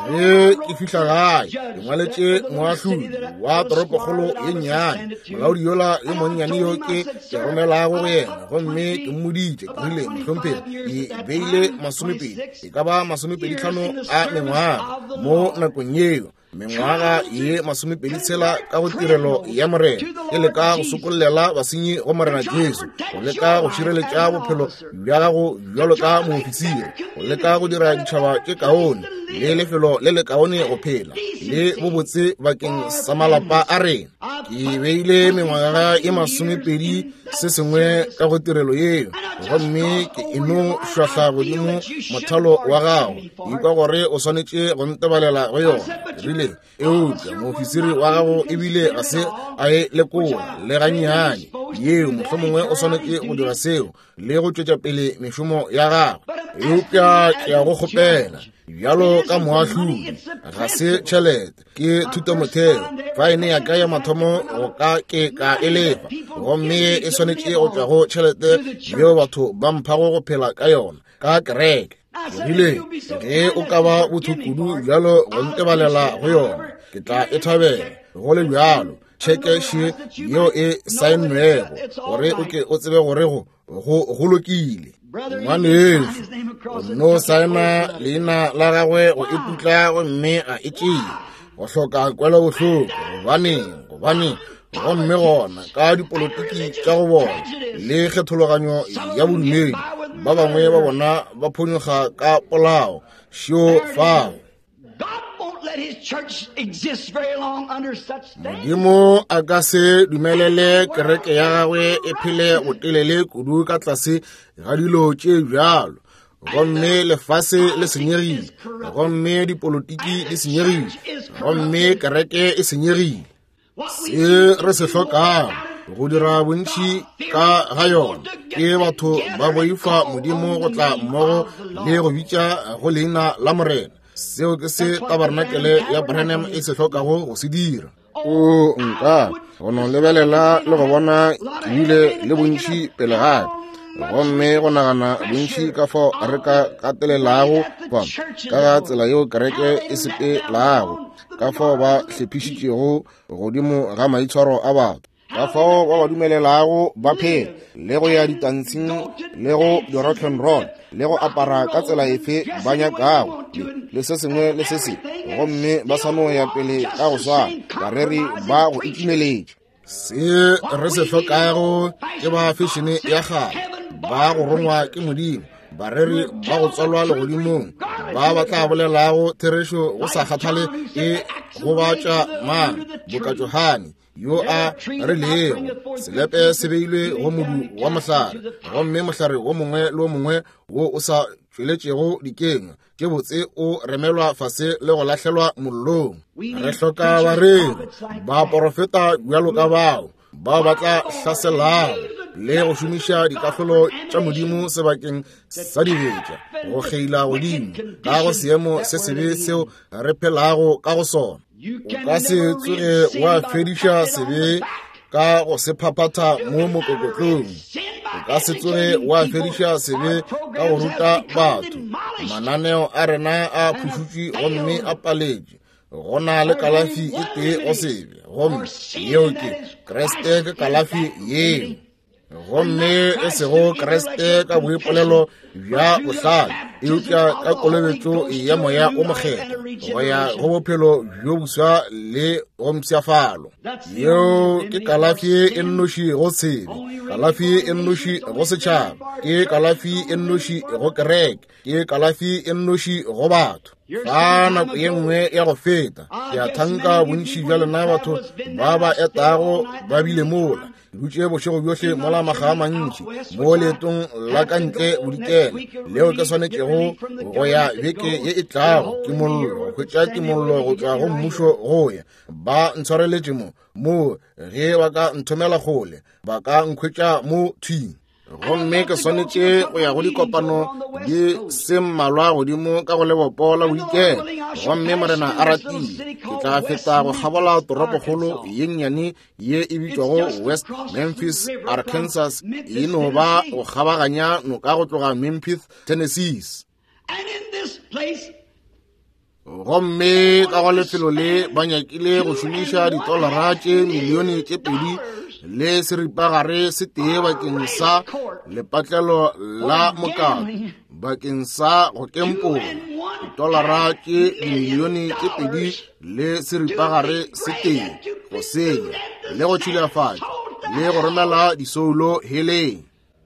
ge ke fihla gae ke ngwaletše moahlodi wa toropokgolo ye nnyane molaodi yola ye monnyane yo ke ke romelago go yena gomme ke mmoditše ke rile mohlomphedi ke beile masomepedi e ka ba masomepedihlano a mengwaga mo nakong yeo mengwaga ye masomepedi tshela ka go tirelo ya morena e leka go sokolela basenyi go morena Jesu go leka go šireletša bophelo bja gago bjalo ka moofisiri go leka go dira ditšhaba tše kaone le lefelo le le kaone go phela le bobotse bakeng sa malapa a rena ke beile mengwaga ye masomepedi se sengwe ka go tirelo yeo gomme ke eno šwahla godimo mothalo wa gago ikwa gore o swanetše go ntebalela go yona rile eupša moofisiri wa gago ebile ga se a e lekola le gannyane yeo mohlomongwe o swanetše go dira seo le go tšwetša pele mešomo ya gago eupša ke ya go kgopela bjalo ka moahlodi ga se tšhelete ke thutomotheo fa ene ya ka ya mathomo go ka ke ka elefa gomme e swanetše go tšwa go tšhelete yeo batho ba mphago go phela ka yona ka kereke rile ge o ka ba bothokudu bjalo go ntebalela go yona ke tla e thabela go le bjalo tšhekeše yeo e saennwego gore o ke o tsebe gore go lokile ngwaneso o no saena leina la gagwe go iputla gomme a e tšea go hloka kwela bohloko gobaneng gobane gomme gona ka dipolotiki tša go bona le kgethologanyo ya bodumedi ba bangwe ba bona ba phonyoga ka polao šio fao modimo a ka se dumelele kereke ya gagwe e phele go telele kudu ka tlase ga dilo tše bjalo gomme lefase le senyegile gomme dipolotiki di senyegile gomme kereke e senyegile se re se hlokago go dira bontši ka ga yona ke batho ba boifa modimo go tla mmogo le go bitša go leina la morena seo ke se tabarnakele ya Branham e se hlokago go se dira o nka go no lebelela le go bona ke bile le bontši pele gae gomme go nagana bontši ka fao re ka katelelago ba ka ga tsela yeo kereke e sepelago ka fao ba hlephišitšego godimo ga maitshwaro a batho ka fao ba ba dumelelago ba phela le go ya ditantsing le go di-rock and roll le go apara ka tsela efe ba nyakago le se sengwe le se se gomme ba sa no ya pele ka go swana bareri ba go itumeletša se re se hlokago ke ba fešene ya gale ba go rongwa ke modimo bareri ba go tswalwa legodimong ba ba tla bolelago therešo go sa kgathale e gobatša man bokatšohane yo a rilego selepe se beilwe go modu wa mohlare gomme mohlare wo mongwe le wo mongwe wo o sa tšweletšego dikeng ke botse o remelwa fase le go lahlelwa mollong re hloka bareri ba porofeta bjalo ka bao ba ba tla hlaselago le go šomiša dikahlolo tša modimo sebakeng sa dibetša go kgeila godimo ka go seemo se sebe seo re phelago ka go sona o ka se tsoge wa fediša sebe ka go se phaphatha mo mokokotlong. O ka se tsoge wa fediša sebe ka go ruta batho. Mananeo a rena a phušutše gomme a paletše. Go na le kalafi e tee go sebe, gomme yeo ke Kreste ke kalafi yeo. Gomme e sego Kreste ka boipolelo bja bohlale, eupša ka kolobetšo ya moya o mokgetho go ya go bophelo bjo boswa le go mpšafalo. Yeo ke kalafi e nnoši go sebe, kalafi e nnoši go setšhaba, ke kalafi e nnoši go kereke, ke kalafi e nnoši go batho. Fa nako ye nngwe ya go feta, ke a thanka bontši bja lena batho ba ba etago ba bile mola. Dutše bošego bjohle mola maga a mantši mo leetong la ka ntle bodikele leo ke swanetšego go ya beke ye e tlago ke mollo go hwetša kimollo go tšwa go mmušo go ya ba ntshwareletše mo mo ge ba ka nthomela kgole ba ka nkhwetša mo thwing. Gomme ke swanetše go ya go dikopano di se mmalwa godimo ka go lebopo la bodikele. Gomme morena a ratile ke tla feta go kgabola toropokgolo ye nnyane ye e bitšwago West Memphis, Arkansas, e no ba go kgabaganya noka go tloga Memphis, Tennessee. Gomme ka go lefelo le ba nyakile go šomiša ditolara tše milione tše pedi le seripagare se tee bakeng sa lepatlelo la mokato bakeng sa go kempola ditolara tše dimilione tše pedi le seripagare se tee go senya le go tšhilafatša le go romela disoulo heleng.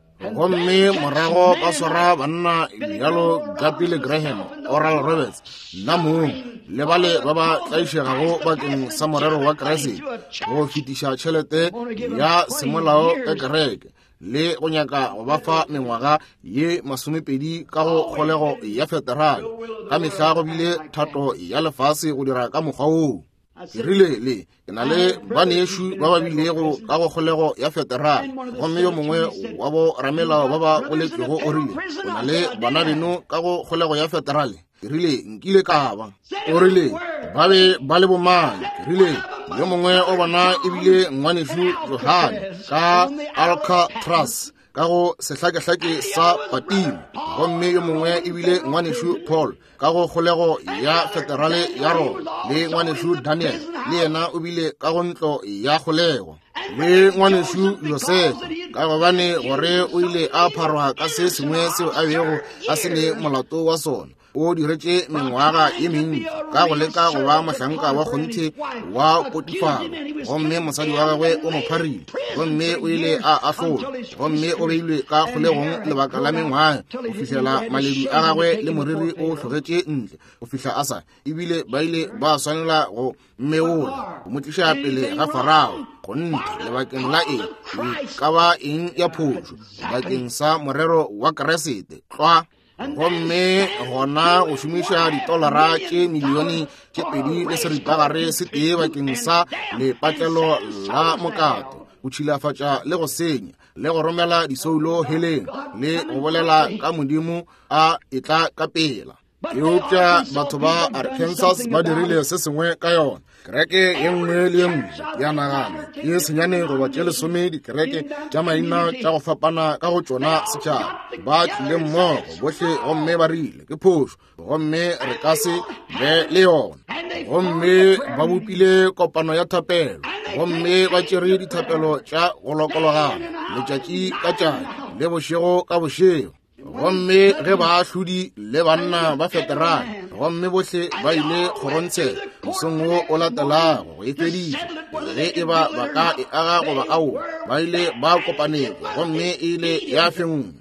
Gomme morago ba swara banna bjalo Gapile Graham, Oral Roberts, Namung le bale ba ba tlaišegago bakeng sa morero wa Krese go fetiša tšhelete ya semolao ka kereke le go nyaka go ba fa mengwaga ye masomepedi ka go kgolego ya federal. Ka mehla go bile thato ya lefase go dira ka mokgwa woo. Ke rile le ke na le banešu ba ba bilego ka go kgolego ya federal. Gomme yo mongwe wa bo ramelao ba ba boletšego o rile o na le bana beno ka go kgolego ya federal. Ke rile nkile ka ba o rile ba be ba le bomane. Ke rile yo mongwe o bona e bile ngwanešu Johane ka Alcatraz ka go sehlakehlake sa Patimo. Gomme yo mongwe e bile ngwanešu Paul ka go kgolego ya federale ya Roma le ngwanešu Daniel le yena o bile ka go ntlo ya kgolego le ngwanešu Joseph ka gobane gore o ile a pharwa ka se sengwe seo a bego a se le molato wa sona. O diretše mengwaga ye mentši ka go leka go ba mohlanka wa kgonthe wa Potifaro. Gomme mosadi wa gagwe o mo pharile. Gomme o ile a ahlola. Gomme o beilwe ka kgolegong lebaka la mengwaga go fihlela maledu a gagwe le moriri o hlogetše ntle go fihla a sa ebile ba ile ba swanela go mmeola go mo tliša pele ga Farao go nthe lebakeng la eng e ka ba eng ya phošo bakeng sa morero wa Keresete tlwa. Gomme gona go šomiša ditolara tše milione tše pedi le seripagare se tee bakeng sa lepatlelo la mokato go tšhilafatša le go senya le go romela disoulo heleng le go bolela ka modimo a etla ka pela. Eupša batho ba Arkansas ba dirile se sengwe ka yona. Kereke ye nngwe le ye nngwe ya nagana ke senyane goba tše lesome dikereke tša maina tša go fapana ka go tšona setšhaba. Ba tlile mmogo bohle gomme ba rile ke phošo gomme re ka se be le yona. Gomme ba bopile kopano ya thapelo gomme ba tšere dithapelo tša go lokologana letšatši ka tšatši le bošego ka bošego. Gomme ge baahlodi le banna ba federal gomme bohle ba ile kgorontshela mosong wo o latelago go e fediša ge e ba ba ka e aga goba ao ba ile ba kopaneng gomme e ile ya fengwa.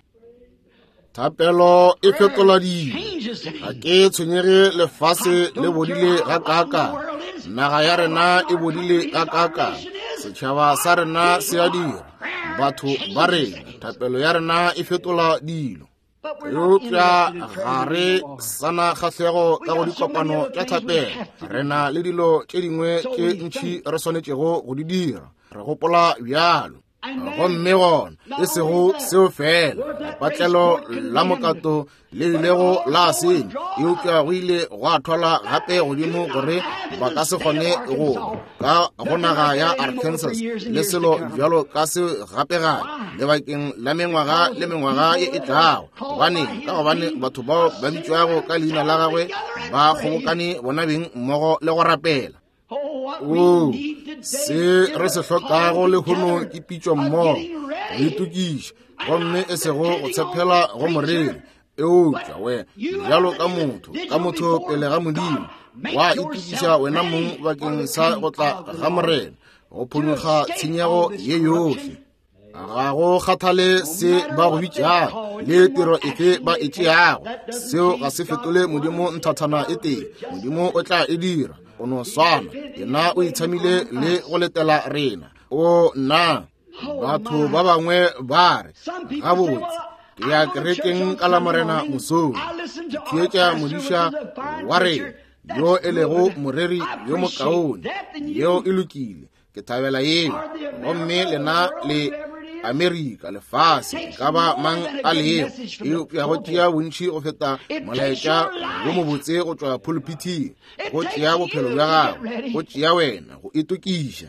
Thapelo e fetola dilo ga ke tshwenyege lefase le bodile ga kaka naga ya rena e bodile ga kaka setšhaba sa rena se a dira batho ba rena thapelo ya rena e fetola dilo. Eupša ga re sana kgahlego ka go dikopano tša thapelo rena le dilo tše dingwe tše ntši re swanetšego go di dira re gopola bjalo. gomme gona e sego seo fela patlelo la mokato le ilego la senya eupša go ile go a thola gape godimo gore ba ka se kgone go ka go naga ya Arkansas le selo bjalo ka se gape gape lebakeng la mengwaga le mengwaga e e tlago gobane ka gobane batho bao ba bitšwago ka leina la gagwe ba kgobokane bona beng mmogo le go rapela. o se re se hlokago le hono ke pitšo mmogo go itukiša gomme e sego go tshepela go moriri eupša we bjalo ka motho ka motho pele ga Modimo wa itukiša wena mong bakeng sa go tla ga morena go phunyoga tshenyego ye yohle. Ga go kgathale se ba go bitšago le tiro efe ba e tšeago seo ga se fetole Modimo nthathana e teng Modimo o tla e dira o no swana yena o itshamile le go letela rena o na batho ba bangwe ba re gabotse ke ya kerekeng ka la morena mosong ke tša modiša wa rena yo e lego moreri yo mokaone yo e lokile ke thabela yeo gomme lena le Amerika lefase ka ba mang a leo eupša go tšea bontši go feta molaetša yo mobotse go tšwa pulpiting go tšea bophelo bja gago go tšea wena go itukiša.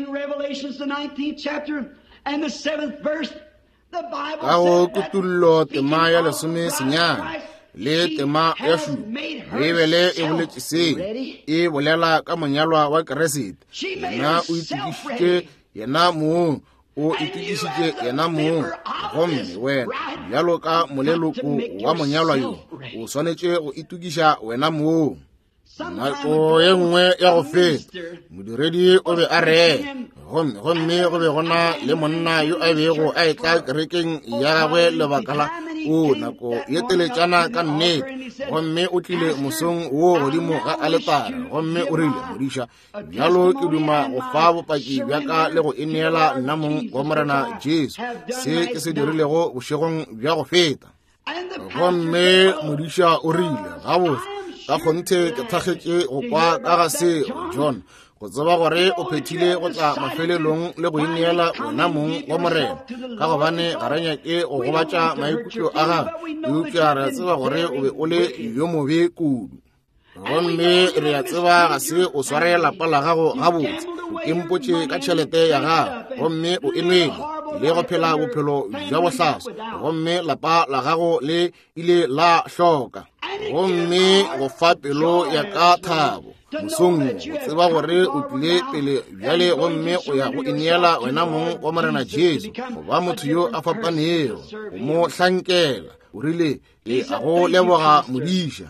Ka go kutullo tema ya lesome senyane le tema ya šupa Bibele e boletše se e bolela ka monyalwa wa Keresete yena o itukišitše yena moo o itukišitše yena moo gomme wena bjalo ka moleloko wa monyalwa yo o swanetše go itukiša wena moo. Nako ye nngwe ya go feta modiredi o be a ree gomme go be gona le monna yo a bego a etla kerekeng ya gagwe lebaka la o nako ye teletšana ka nnete gomme o tlile mosong wo godimo ga aletara gomme o rile modiša bjalo ke duma go fa bopaki bjaka le go ineela nna mong wa morena Jesu se ke se dirilego bošegong bja go feta. Gomme modiša o rile gabotse ka kgonthe ke thagetše go kwa ka ga se John go tseba gore o phethile go tla mafelelong le go ineela wena mong wa morena ka gobane ga re nyake go gobatša maikutlo a gago eupša re a tseba gore o be o le yo mobe kudu gomme re a tseba ga se o sware lapa la gago gabotse o kempotše ka tšhelete ya gago gomme o enwele le go phela bophelo bja bohlaswa gomme lapa la gago le ile la hloka gomme go fa pelo ya ka thabo mosong o tseba gore o tlile pele bjale gomme o ya go ineela wena mong wa morena Jesu go ba motho yo a fapanego o mo hlankela o rile e a go leboga modiša.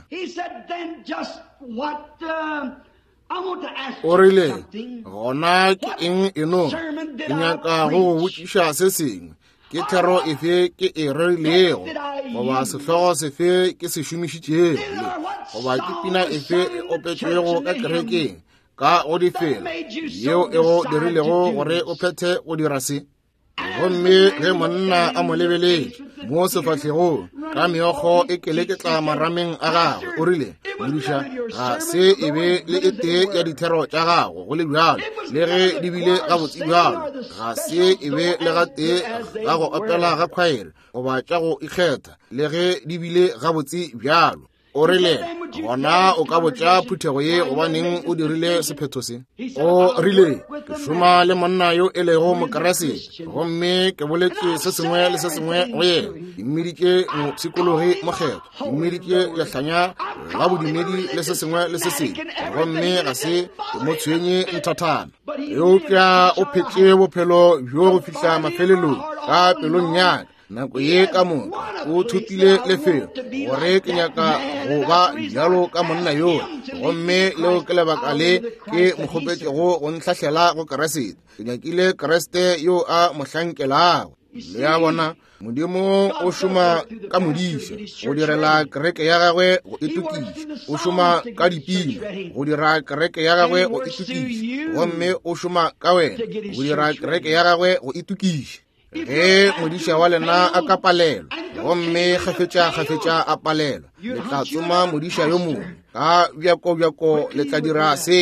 O rile gona ke eng eno ke nyaka go go botšiša se sengwe ke thero efe ke e rerilego goba sehlogo sefe ke se šomišitšego goba ke pina efe e opetšwego ka kerekeng ka go difela yeo e go dirilego gore o phethe go dira se. Gomme ge monna a mo lebeletše mo sefatlhego ka meokgo e keleketla marameng a gagwe o rile modiša ga se e be le e tee ya dithero tša gago go le bjalo le ge di bile gabotse bjalo ga se e be le ga tee ga go opela ga khwaere goba tša go ikgetha le ge di bile gabotse bjalo. O rile gona o ka botša phuthego ye gobaneng o dirile sephetho se. O rile ke šoma le monna yo e lego mokeresete gomme ke boletše se sengwe le se sengwe go yena ke mmeditše mopsikologi mokgetho ke mmeditše lehlanya la bodumedi le se sengwe le se sengwe gomme ga se ke mo tshwenye nthathana eupša o phetše bophelo bjo go fihla mafelelong ka pelong yaka nako ye ka moka o thutile lefelo gore ke nyaka go ba bjalo ka monna yo gomme leo ke lebaka le ke mokgopetšego go ntlhahlela go Keresete ke nyakile Kreste yo a mohlankelago le ya bona Modimo o šoma ka modiša go direla kereke ya gagwe go itukiša o šoma ka dipina go dira kereke ya gagwe go itukiša gomme o šoma ka wena go dira kereke ya gagwe go itukiša. Ge modiša wa lena a ka palelwa gomme gafetša gafetša a palelwa le tla tsoma modiša yo mongwe ka bjako bjako le tla dira seo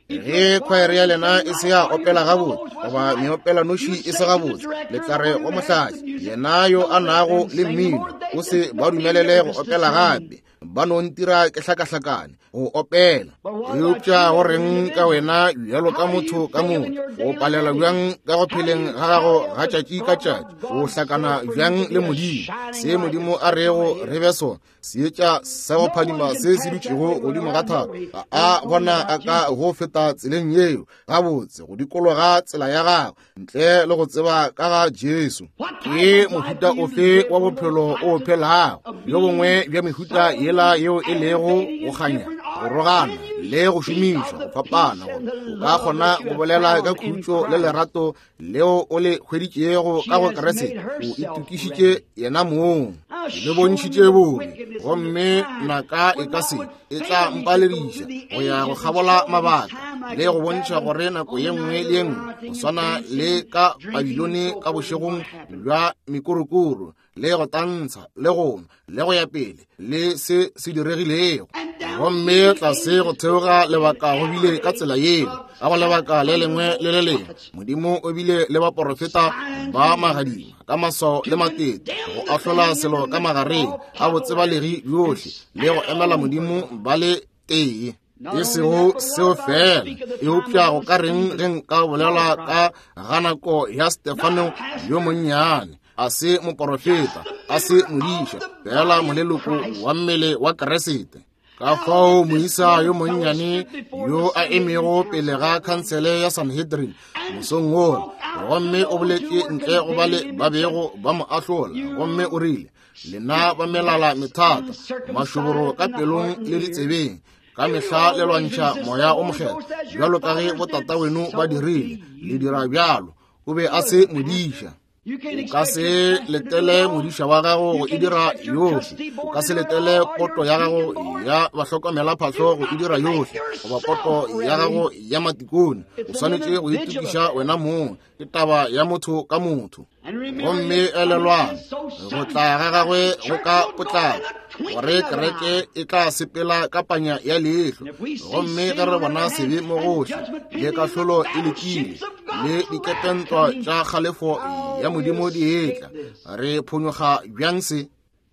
ge khwaere ya lena e se ya opela gabotse goba meopela noši e se gabotse le tla re go mohlahli yena yo a nago le mmino o se ba dumelele go opela gape ba no ntira ke hlakahlakane go opela eupša go reng ka wena bjalo ka motho ka motho go palela bjang ka go pheleng ga gago ga tšatši ka tšatši go hlakana bjang le modimo se modimo a rego re be sona seetša sa go phadima se se dutšego godimo ga thata a bona a ka go feta tseleng yeo gabotse go dikologa tsela ya gago ntle le go tseba ka ga Jesu ke mohuta ofe wa bophelo o phelago yo bongwe bja mehuta yela yeo e lego go kganya go rogana le go šomiša go fapana go ka kgona go bolela ka khutšo le lerato leo o le hweditšego ka go kerese o itukišitše yena moong le bontšhitše bore gomme naka e ka se e tla mpalediša go ya go kgabola mabaka le go bontšha gore nako ye nngwe le ye nngwe go swana le ka Babilone ka bošegong bja mekorokoro le go tantsha le gona le go ya pele le se se diregilego gomme tlase go theoga lebaka go bile ka tsela yeo ka go lebaka le lengwe le le lengwe modimo o bile le baporofeta ba magadima ka maswao le makete go ahlola selo ka magareng a botsebalegi bjotlhe le go emela modimo ba le tee e sego seo fela eupša go ka reng ge nka bolela ka ga nako ya Stefano yo monnyane a se moporofeta a se modiša fela moleloko wa mmele wa keresete ka fao moisa yo monnyane yo a emego pele ga khansele ya Sanhedrin mosong wona gomme o boletše ntle go bale ba bego ba mo ahlola gomme o rile lena ba melala methata mašoboro ka pelong le ditsebeng ka mehla le lwantšha moya o mokgetho bjalo ka ge botata weno ba dirile le dira bjalo o be a se modiša o ka se letele modiša wa gago go e dira yohle o ka se letele poto ya gago ya bahlokomela phatlho go e dira yohle goba poto ya gago ya matikone o swanetše go itukiša wena mong ke taba ya motho ka motho gomme elelwana go tla ga gagwe go ka potlaka gore kereke e tla sepela ka panya ya leihlo gomme ge re bona sebe mo gohle le kahlolo e lekile le diketentwa tša kgalefo ya modimo dietla re phonyoga bjang se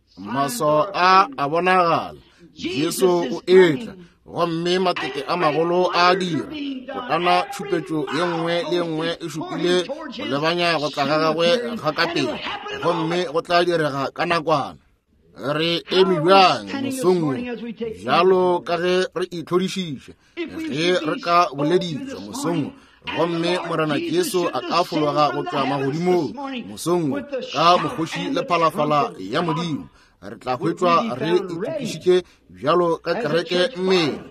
maso a a bonagala Jesu o etla gomme mateke a magolo a dira go kana tšhupetšo ye nngwe le nngwe e šupile go lebanya go tla ga gagwe ga ka pele gomme go tla direga ka nakwana re eme bjang mosong jalo ka ge re itlhodišiše ge re ka boleditša mosong gomme morena Jesu a ka fologa go tšwa magodimong mosong ka mokgoši le phalafala ya modimo re tla hwetšwa re itukišitše bjalo ka kereke mmele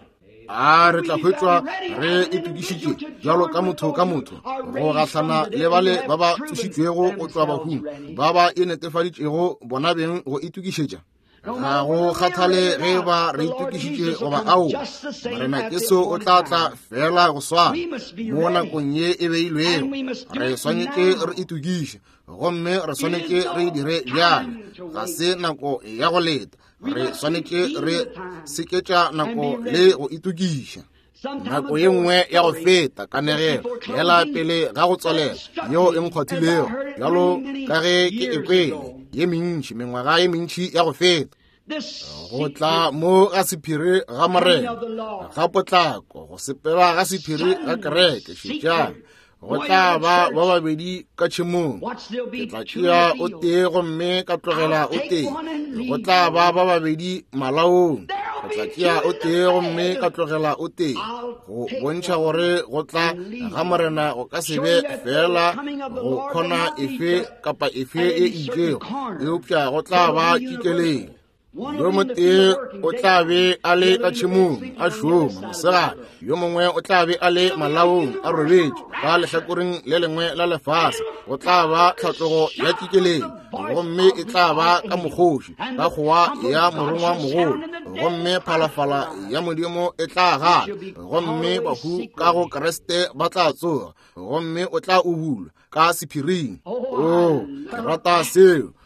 a re tla hwetšwa re itukišitše bjalo ka motho ka motho go gahlana le bale ba ba tsošitšwego go tšwa bahung ba ba e netefaditšego bona beng go itukišetša ga go kgathale ge ba re itukišitše goba ao morena Jesu o tla tla fela go swana mo nakong ye e beilwego re swanetše re itukiše gomme re swanetše re dire bjalo ga se nako ya go leta re swanetše re seketša nako le go itukiša nako ye nngwe ya go feta ka negelo fela pele ga go tswalela yo e nkgwathilego bjalo ka ge ke ekwele ye mentši mengwaga ye mentši ya go feta go tla mo ga sephiri ga morena ga potlako go sepela ga sephiri ga kereke šetšana go tla ba ba babedi ka tšhemong ke tla tšea o tee gomme ka tlogela o tee go tla ba ba babedi malaong go tla tšea o tee gomme ka tlogela o tee go bontšha gore go tla ga morena go ka sebe fela go kgona efe kapa efe e itšego eupša go tla ba kikeleng yo motee o tla be a le ka tšhemong a šoma mosegare yo mongwe o tla be a le malaong a robetše ka lehlakoreng le lengwe la lefase go tla ba tlhatlogo ya kikeleng gomme e tla ba ka mokgoši ka kgowa ya morongwa mogolo gomme phalafala ya modimo e tla gata gomme bahu ka go keresete ba tla tsoga gomme o tla o bula ka sephiring o ke rata seo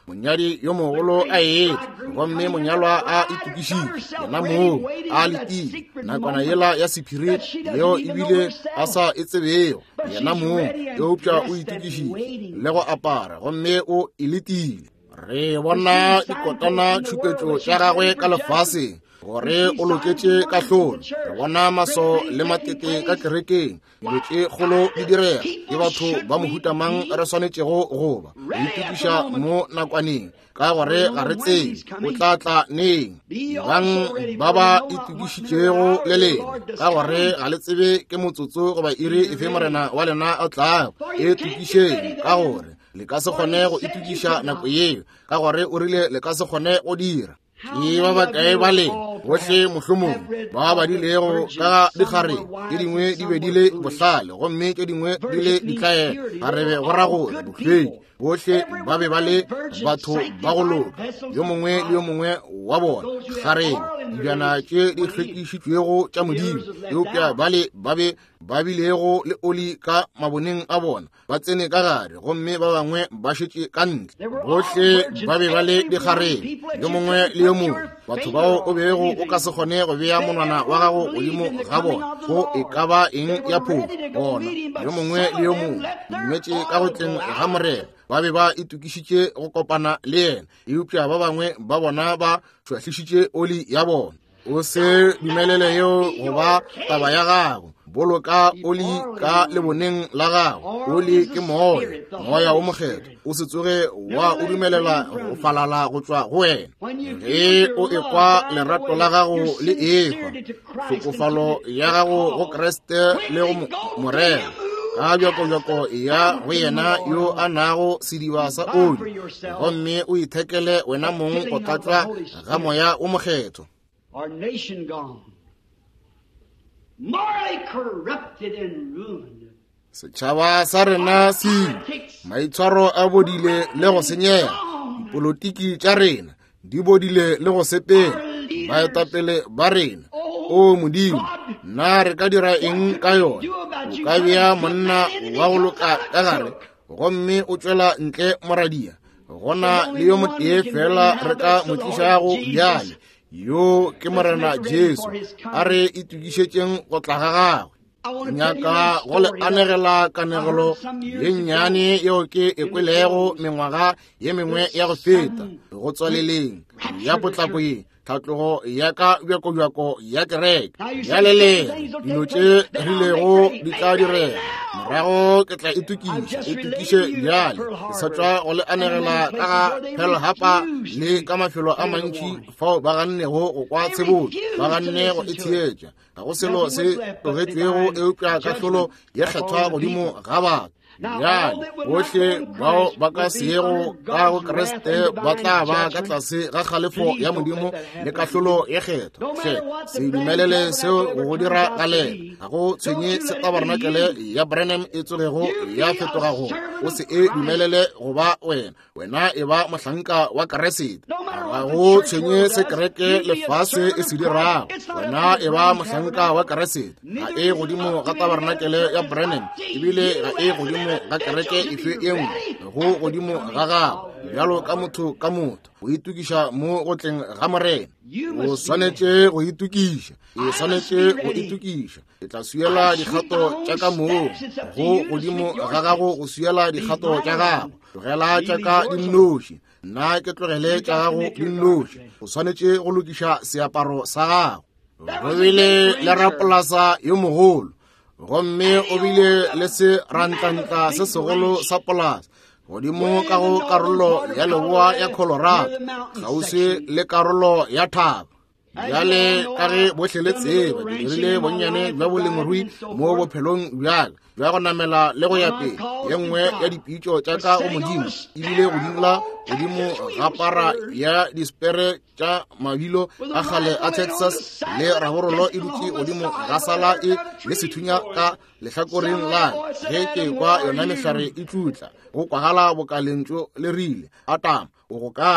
monyadi yo mogolo a etse gomme monyalwa a itukišitše yena moo a letile nakwana yela ya sephiri yeo ebile a sa e tsebego yena moo eupša o itukišitše le go apara gomme o e letile. Re bona dikotana tšhupetšo tša gagwe ka lefaseng gore o loketše ka hlolo. Re bona maso le matete ka kerekeng dilo tše kgolo di direga ke batho ba mohutamang re swanetšego goba o itukiša mo nakwaneng ka gore ga re tsebe o tla tla neng bang ba ba itukišitšego le lena ka gore ga le tsebe ke motsotso goba iri efe morena wa lena o tlago e tukišeng ka gore le ka se kgone go itukiša nako yeo ka gore o rile le ka se kgone go dira. Ke ba ba kae ba le bohle mohlomong ba ba dilego ka dikgare ke dingwe di be di le bohlale gomme ke dingwe di le ditlaela ga re be go ra gore bohledi bohle ba be ba le batho ba go loka yo mongwe le yo mongwe wa bona kgareng dibjana tše di hlwekišitšwego tša modimo eupša ba le ba be ba bilego le oli ka maboneng a bona ba tsene ka gare gomme ba bangwe ba šetše ka ntle bohle ba be ba le dikgareng yo mongwe le yo mongwe batho bao o bego o ka se kgone go bea monwana wa gago godimo ga bona go e ka ba eng ya phoko bona yo mongwe le yo mongwe mmetše ka go tleng ga morena ba be ba itukišitše go kopana le yena eupša ba bangwe ba bona ba tšhwahlešitše oli ya bona. O se dumelele yeo goba taba ya gago boloka oli ka leboneng la gago. Oli ke moya moya o mokgetho o se tsoge wa o dumelela go falala go tšwa go wena ge o ekwa lerato la gago le ekwa hlokofalo ya gago go Kriste le go morena ka bjako-bjako ya go yena yo a nago sediba sa oli gomme o ithekele wena mong go tlatšwa ga moya o mokgetho. Our nation gone, morally corrupted and ruined. Setšhaba sa rena se maitshwaro a bodile le go senyega dipolotiki tša rena di bodile le go sepela baetapele ba rena. O modimo nna re ka dira eng ka yona o ka bea monna wa go loka ka gare gomme o tšwela ntle moradia gona le yo motee fela re ka motlišago bjale yo ke morena Jesu a re itukišetšeng go tla ga gagwe. Nyaka go le anegela kanegelo ye nnyane yeo ke ekwelego mengwaga ye mengwe ya go feta go tswaleleng ya potlako ye tlhatlogo ya ka bjako-bjako ya kereke ya lelela dilo tše rilego di tla direga morago ke tla itukiša itukiše bjale ke sa tšwa go le anegela ka ga Pearl Harbor le ka mafelo a mantši fao ba gannego go kwa tsebotse ba ganne go e tsheetša ga go selo se tlogetšwego eupša ka hlolo ye kgethwa godimo ga batho bjale bohle bao ba ka seego ka go Kriste ba tla ba ka tlase ga kgalefo ya modimo le kahlolo ye kgetho hle se dumelele seo go dira galela ga go tshwenye setabarnakele ya Branham e tsogego ya fetogago o se e dumelele go ba wena wena e ba mohlanka wa Keresete ga go tshwenye sekereke lefase e se dirago wena e ba mohlanka wa Keresete ga e godimo ga tabarnakele ya Branham ebile ga e godimo ga kereke efe e nngwe go godimo ga gago bjalo ka motho ka motho go itukiša mo go tleng ga morena o swanetše go itukiša e swanetše go itukiša e tla suela dikgato tša ka moo go godimo ga gago go suela dikgato tša gago tlogela tša ka dinnoši nna ke tlogele tša gago dinnoši o swanetše go lokiša seaparo sa gago go bile le rapolasa yo mogolo gomme o bile le se rantlantla se segolo sa polasa godimo ka go karolo ya leboa ya Colorado gausi le karolo ya Thaba bjale ka ge bohle le tseba ke dirile bonnyane bja bolemirui mo bophelong bjale bja go namela le go ya pele ye nngwe ya dipitšo tša ka go modimo ebile go dula godimo ga para ya dispere tša mabilo a kgale a Texas le raborolo e dutše godimo ga sala e le sethunya ka lehlakoreng la ge ke kwa yona mehlare e tlutla go kwagala bokalentšo le rile a tama o go kae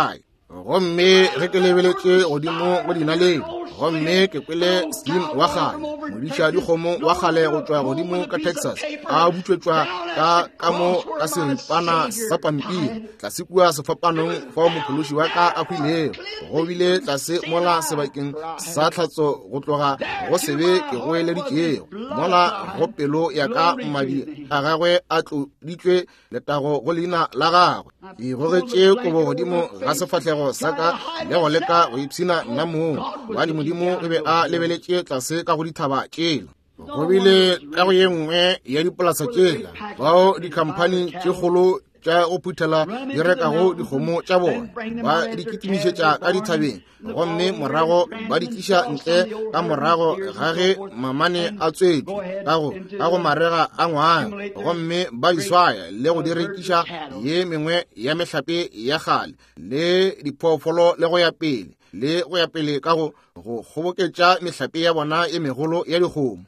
gomme ge ke lebeletše godimo go dinaleng gomme ke kwele Slim wa gale modiša dikgomo wa gale go tšwa godimo ka Texas a butšwetšwa ka ka mo ka seripana sa pampiri tlase kua sefapanong fa mophološi wa ka a hwilego go bile tlase mola sebakeng sa tlhatso go tloga go sebe ke go eleditšego mola go pelo ya ka mmadi a gagwe a tloditšwe letago go leina la gagwe ke gogetše kobo godimo ga sefatlhego sa ka le go leka go ipshina nna moo wa dimodimo e be a lebeletše tlase ka go dithaba tšela go bile ka go ye nngwe ya dipolasa tšela bao dikhamphani tše kgolo tša go phuthela di rekago dikgomo tša bona ba di kitimišetša ka dithabeng gomme morago ba di tliša ntle ka morago ga ge mamane a tswetše ka go marega a ngwaga gomme ba di swaya le go di rekiša ye mengwe ya mehlape ya gale le diphoofolo le go ya pele le go ya pele ka go kgoboketša mehlape ya bona ye megolo ya dikgomo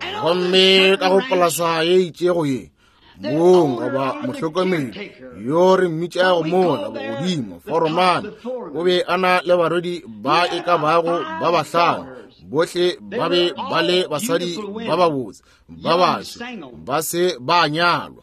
gomme ka go polasa ye itšego ye mong goba mohlokomedi yo re mmitšago mola bogodimo foromane o be a na le barodi ba e ka bago ba bahlano bohle ba be ba le basadi ba babotse ba baso ba se ba nyalwa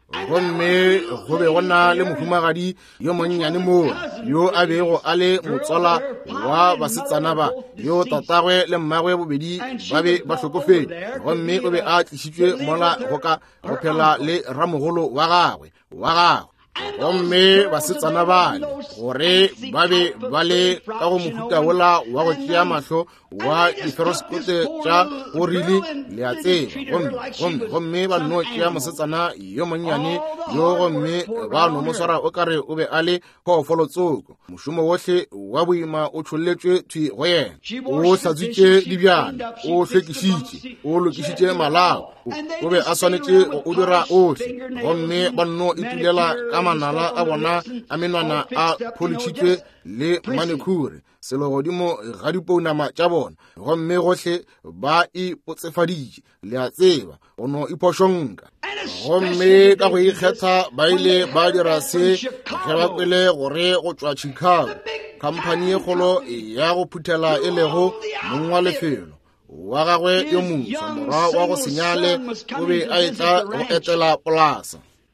gomme go be go na le mohumagadi yo monnyane moo yo a bego a le motswala wa basetsana ba yo tatagwe le mmagwe bobedi ba be ba hlokofetse gomme o be a tlišitšwe mola go ka go phela le ramogolo wa gagwe wa gagwe gomme basetsana bale gore ba be ba le ka go mohuta wola wa go tšea mahlo wa diferoskote tša go rile le a tseba gomme ba no tšea mosetsana yo monnyane yo gomme ba no mo swara o kare o be a le phoofolo tsoko mošomo wohle wa boima o tšholetšwe thwi go yena o hlatswitše dibjana o hlwekišitše o lokišitše malao o be a swanetše o dira ohle gomme ba no itulela ka manala a bona a menwana a pholitšitšwe le manekhuri selo godimo ga dipounama tša bona gomme gohle ba ipotsefaditše le a tseba o no iphošonka gomme ka go ikgetha ba ile ba dira se ge ba kwele gore go tšwa Chicago khamphani e kgolo ya go phuthela e lego mong wa lefelo wa gagwe yo montšhwa morwa wa go senyale o be a etla go etela polasa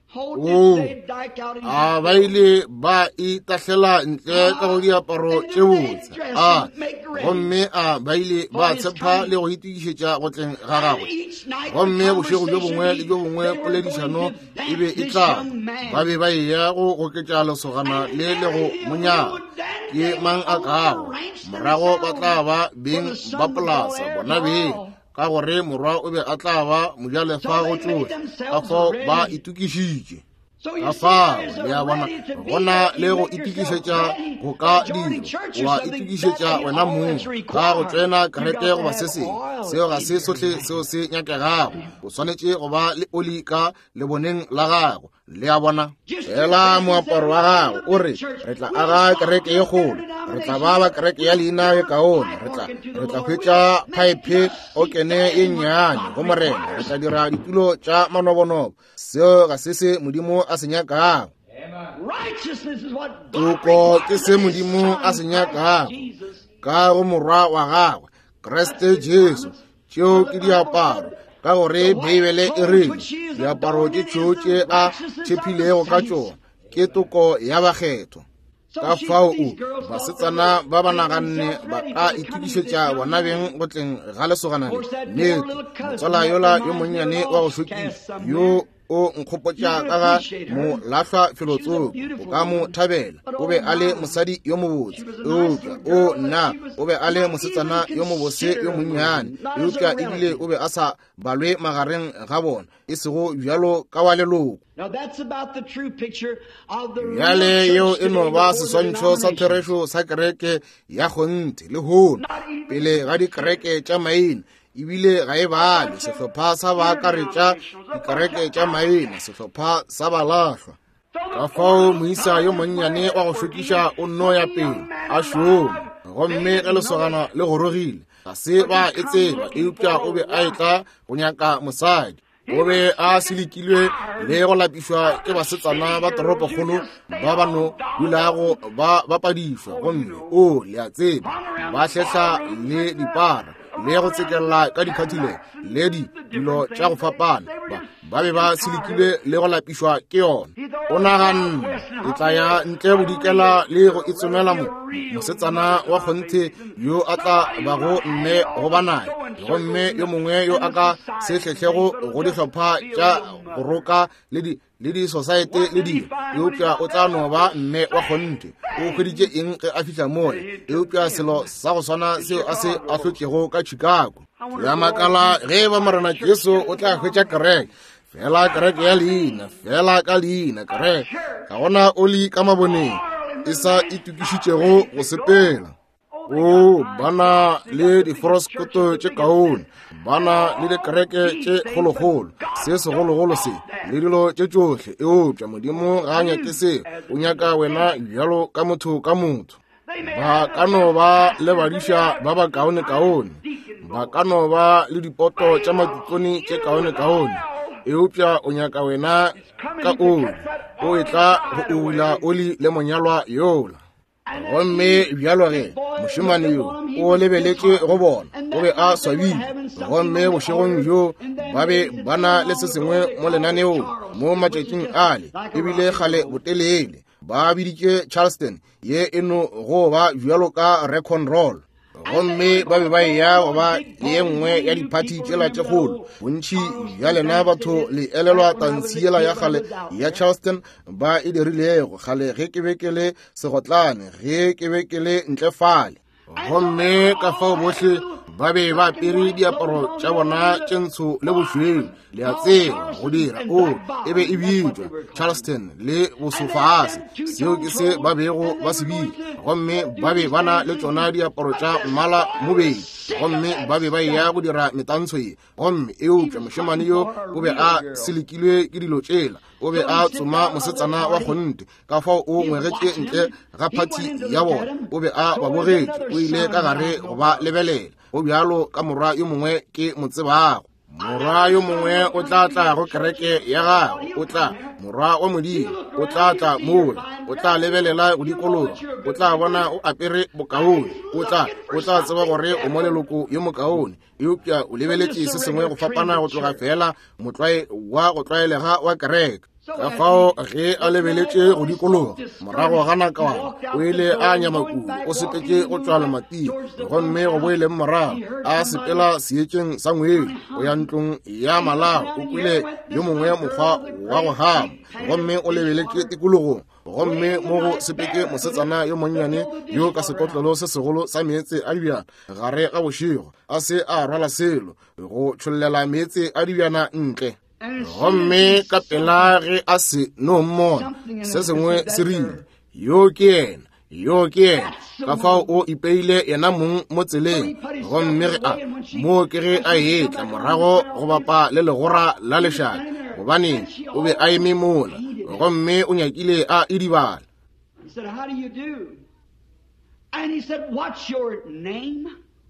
o a ba ile ba itahlela ntle ka go diaparo tše botse a gomme a ba ile ba tshepa le go itikišetša go tleng ga gagwe gomme bošego jo bongwe le jo bongwe poledišano e be e tla ba be ba eya go goketša lesogana le le go monyaka ke mang a kago morago ba tla ba beng ba polasa bona beng ka gore morwa o be a tla ba mojalefa go tsohle ka fao ba itukišitše ka fao le a bona gona le go itukišetša go ka diro wa itukišetša wena mong ka go tsena kereke goba se sengwe seo ga se sohle seo se nyakegago o swanetše go ba le oli ka leboneng la gago le a bona fela moaparo wa gago o re re tla aga kereke ye kgolo re tla baba kereke ya leina ye kaone re tla hwetša phaephe o kene ye nnyane go morena re tla dira ditulo tša manobonobo seo ga se se modimo a se nyakago toko ke se modimo a se nyakago ka go morwa wa gagwe Kriste Jesu tšeo ke diaparo ka gore Bibele e reng diaparo tše tšeo tše a tšhepilego ka tšona ke toko ya bakgetho ka fao basetsana ba ba naganne ba ka itukišetša bona beng go tleng ga lesoganane nnete motswala yola yo monnyane wa go hlwekiša yo o nkgopotša ka ga mo lahlwa felotsoko o ka mo thabela o be a le mosadi yo mobotse eupša o nna o be a le mosetsana yo mobose yo monnyane eupša ebile o be a sa balwe magareng ga bona e sego bjalo ka wa leloko bjale yeo e no ba seswantšho sa therešo sa kereke ya kgonthe le hono pele ga dikereke tša maina ebile ga e bale sehlopha sa baakaretša dikereke tša maina sehlopha sa balahlwa ka fao moisa yo monnyane wa go hlokiša o nno ya pele a šoma gomme ka lesogana le gorogile ga se ba e tseba eupša o be a etla go nyaka mosadi o be a silikilwe le go lapišwa ke basetsana ba toropokgolo ba bano dulago ba bapadišwa gomme o le a tseba ba hletla le dipara le go tsekelela ka dikhathile le di dilo tša go fapana ba be ba silikilwe le go lapišwa ke yona. O naganne e tla ya ntle bodikela le go itsomela mo mosetsana wa kgonthe yo a tla ba go mme go banae gomme yo mongwe yo a ka se hletlego go dihlopha tša go roka le di le di society le di eupša o tla no ba mme wa kgonthe o kheditše eng ge a fihla mole eupša selo sa go swana seo a se a hlotšego ka Chicago. Ya makala ge ba morena Jesu o tla hwetša kereke fela kereke ya leina fela ka leina kereke ga gona oli ka maboneng e sa itukišitšego go sepela. O bana le diforoskoto tše kaone bana le dikereke tše kgolokgolo se segologolo se le dilo tše tšohle eupša modimo ga nyake se o nyaka wena bjalo ka motho ka motho. Ba ka no ba le badiša ba ba kaone-kaone ba ka no ba le dipoto tša matutloni tše kaone-kaone eupša o nyaka wena ka oli o e tla go ula oli le monyalwa yola. Gomme bjalo ge mošemane yo o lebeletše go bona o be a swabile gomme bošegong jo ba be bana le se sengwe mo lenaneong mo matšatšing ale ebile gale botelele ba biditše Charleston ye eno go ba bjalo ka Recon Roll gomme ba be ba ya go ba ye nngwe ya diphathi tšela tše kgolo. Bontši ya lena batho le elelwa tantsiela ya gale ya Charleston ba e dirilego gale ge ke bekele segotlane ge ke bekele ntlefale gomme ka fao bohle ba be ba apere diaparo tša bona tše ntsho le bošweu le a tseba go dira o e be e bitšwa Charleston le bosofase seo ke se ba bego ba se bile gomme ba be bana le tšona diaparo tša mmala mobedi gomme ba be ba ya go dira metantsho ye gomme eupša mošemane yo o be a silikilwe ke dilo tšela o be a tsoma mosetsana wa kgonte ka fao o ngwegetše ntle ga phathi ya bona o be a ba bogetše o ile ka gare go ba lebelela o bjalo ka morwa yo mongwe ke motsebago. Morwa yo mongwe o tla tla go kereke ya gago o tla morwa wa modimo o tla tla mola o tla lebelela go dikologa o tla bona o apere bokaone o tla o tla tseba gore o mo leloko yo mokaone eupša o lebeletše se sengwe go fapana go tloga fela motlwae wa go tlwaelega wa kereke. Ka fao ge a lebeletše go dikologa morago ga nakwana o ile a nyamakudu o sepetše go tšwa lemating gomme go boele morago a sepela seetšeng sa ngwedi o ya ntlong ya malao o kwile yo mongwe mokgwa wa go hama gomme o lebeletše tikologong gomme mo go sepetše mosetsana yo monnyane yo ka sekotlelo se segolo sa meetse a dibjana gare ga bošego a se a rwala selo go tšhollela meetse a dibjana ntle gomme ka pela ge a se no mmona se sengwe se rile yo ke yena yo ke yena ka fao o ipeile yena mong mo tseleng gomme ge a mo ke ge a etla morago go bapa le legora la lešaka gobane o be a eme mola gomme o nyakile a idibala. He said, "How do you do?" And he said, "What's your name?"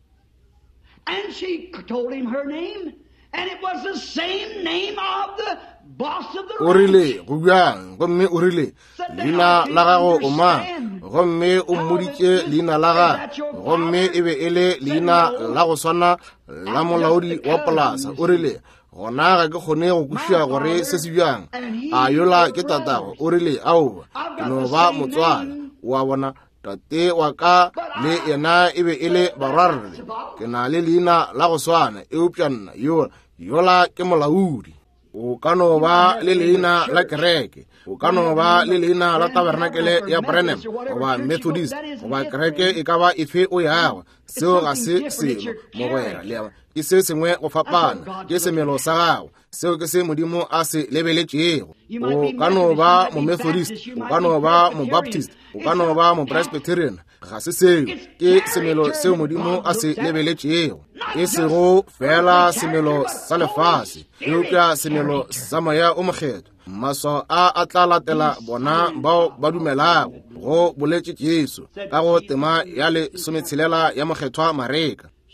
And she told him her name. And it was the same name of the boss of the ranch. Go bjang gomme o rile leina la gago o mang gomme o mmoditše leina la gagwe gomme e be e le leina la go swana la molaodi wa polasa o rile gona ga ke kgone go kwešiša gore se se bjang a yola ke tatago o rile aowa ke no ba motswala wa bona tate wa ka le yena e be e le bararre ke na le leina la go swana eupša nna yola yola ke molaodi o ka no ba le leina la kereke o ka no ba le leina la tabernakele ya Branham goba Methodist goba kereke e ka ba efe o yago seo ga se selo mogwera le ke se sengwe go fapana ke semelo sa gago seo ke se modimo a se lebeletšego o ka no ba mo Methodist o ka no ba mo Baptist o ka no ba mo Presbyterian ga se seo ke semelo seo modimo a se lebeletšego e sego fela semelo sa lefase eupša semelo sa moya o mokgetho maswa a a tla latela bona bao ba dumelago go boletše Jesu ka go tema ya lesometshelela ya mokgethwa mareka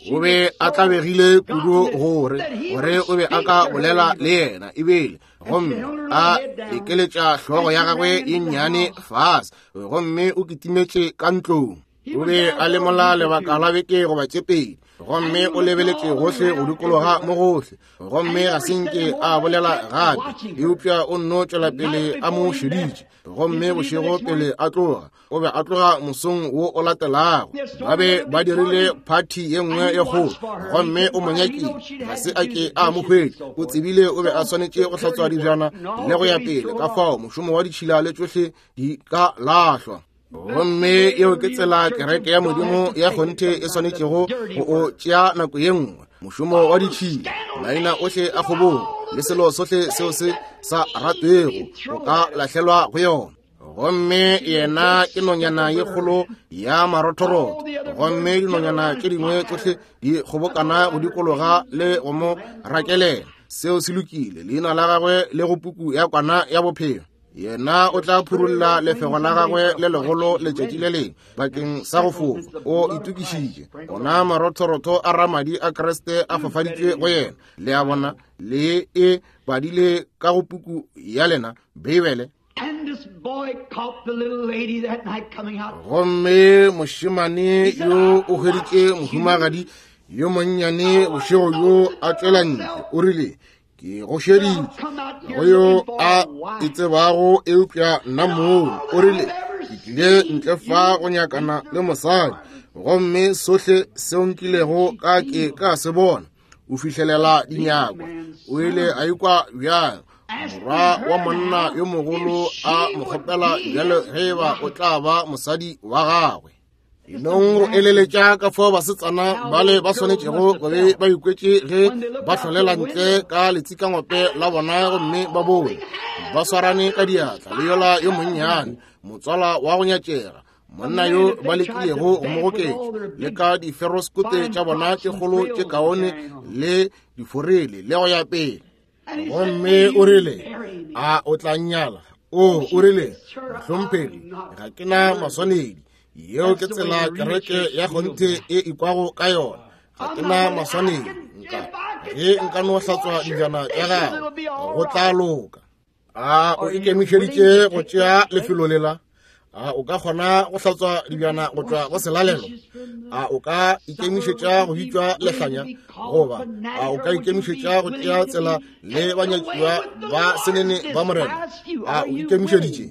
o be a tlabegile kudu gore gore o be a ka bolela le yena ebile gomme a ekeletša hlogo ya gagwe e nnyane fase gomme o kitimetše ka ntlong o be a lemola lebaka la beke goba tše pedi gomme o lebeletše gohle go dikologa mo gohle gomme ga senke a bolela gape eupša o nno tšwela pele a mo šeditše gomme bošego pele a tloga o be a tloga mosong wo o latelago ba be ba dirile party ye nngwe e kgolo gomme o monyakile ga se a ke a mohwedi o tsebile o be a swanetše go hlatswa dijana le go ya pele ka fao mošomo wa ditšhila le tsohle di ka lahlwa gomme eo ke tsela kereke ya modimo ya kgonthe e swanetšego go o tšea nako ye nngwe mošomo wa ditšhila maina ohle a kgobong le selo sohle seo se sa ratwego o ka lahlelwa go yona gomme yena ke nonyana ye kgolo ya marothoroto gomme dinonyana tše dingwe tsohle di kgobokana go dikologa le go mo rakelela seo se lokile leina la gagwe le go puku ya kwana ya bophelo yena o tla phurulla lefego la gagwe le legolo letšatši le leng bakeng sa go fofa o itukišitše gona marothorotho a ramadi a kreste a fafaditšwe go yena le a bona le e badile ka go puku ya lena beibele gomme mošemane yo o hweditše mohumagadi yo monnyane bošego yo a tšwelantle o rile ke go šeditše go yo a itsebago eupša nna moo o rile ke tlile ntle fa go nyakana le mosadi gomme sohle seo nkilego ka ke ka se bona o fihlelela dinyako o ile a ikwa bjang morwa wa monna yo mogolo a mokgopela bjale ge ba o tla ba mosadi wa gagwe inong go eleletša ka fao basetsana bale ba swanetšego gobe ba ikwetše ge ba hlolela ntle ka letsikangwape la bona gomme ba bone ba swarane ka diatla le yola yo monnyane motswala wa go nyatšega monna yo ba lekilego go mogoketša le ka diferoskote tša bona tše kgolo tše kaone le diforele le go ya pele gomme o rile a o tla nnyala o o rile mohlomphegi ga ke na maswanedi yeo ke tsela kereke ya kgonthe e ikwago ka yona ga ke na maswanedi nka ge nka no hlatswa dijana tša gago go tla loka a o ikemišeditše go tšea lefelo lela a o ka kgona go hlatswa dijana go tšwa go selalelo a o ka ikemišetša go bitšwa lehlanya goba a o ka ikemišetša go tšea tsela le banyatšiwa ba senene ba morena a o ikemišeditše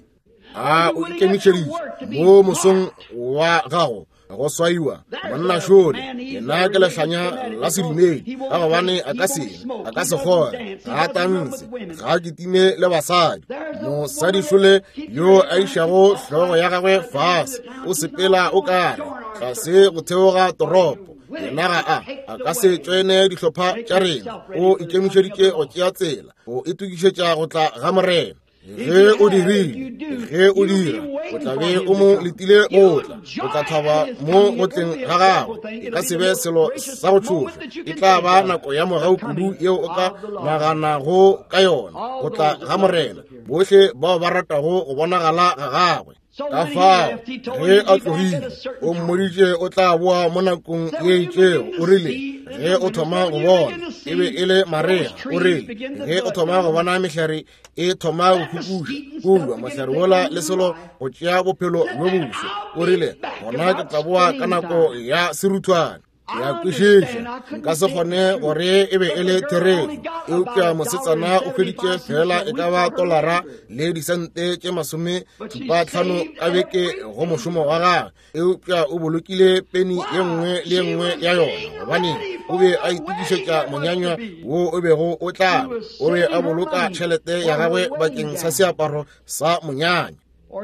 a o ikemišeditše mo mosong wa gago go swaiwa monna šori yena ke lehlanya la sedumedi ka gobane a ka sene a ka se kgore ga a tantse ga a kitime le basadi mosadišole yo a išago hlogo ya gagwe fase o sepela o kare ga se go theoga toropo yena ga a a ka se tšwene dihlopha tša rena o ikemišeditše go tšea tsela o itukišetša go tla ga morena ge o dirile ge o dira o tla be o mo letile gotla o tla thaba mo gotleng ga gagwe e ka se be selo sa go tšhoša e tla ba nako ya mogau kudu yeo o ka naganago ka yona go tla ga morena bohle bao ba ratago go bonagala ga gagwe ka fao ge a tlogile o mmoditše o tla boa mo nakong ye itšeo o rile ge o thoma go bona e be e le marega o rile ge o thoma go bona mehlare e thoma go khukuša kulwa mohlare wola le selo go tšea bophelo bjo boso o rile gona ke tla boa ka nako ya seruthwane ya kwešiša nka se kgone gore e be e le terene eupša mosetsana o hweditše fela e ka ba tolara le disente tše masome šupa hlano ka beke go mošomo wa gagwe eupša o bolokile peni ye nngwe le ye nngwe ya yona gobane o be a itukišetša monyanywa wo o bego o tla o be a boloka tšhelete ya gagwe bakeng sa seaparo sa monyanya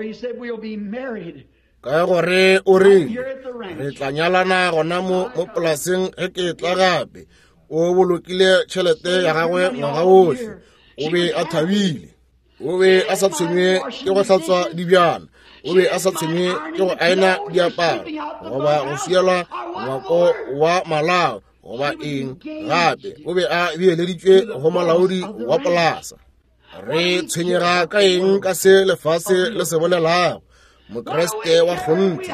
ka gore o re re tla nyalana gona mo polaseng ge ke tla gape o bolokile tšhelete ya gagwe ngwaga ohle o be a thabile o be a sa tshwenywe ke go hlatswa dibjana o be a sa tshwenywe ke go aena diaparo goba go fielwa ngwako wa malao goba eng gape o be a beeleditšwe go molaodi wa polasa re tshwenyega ka eng ka se lefase le se bolelago mokreste wa kgonthe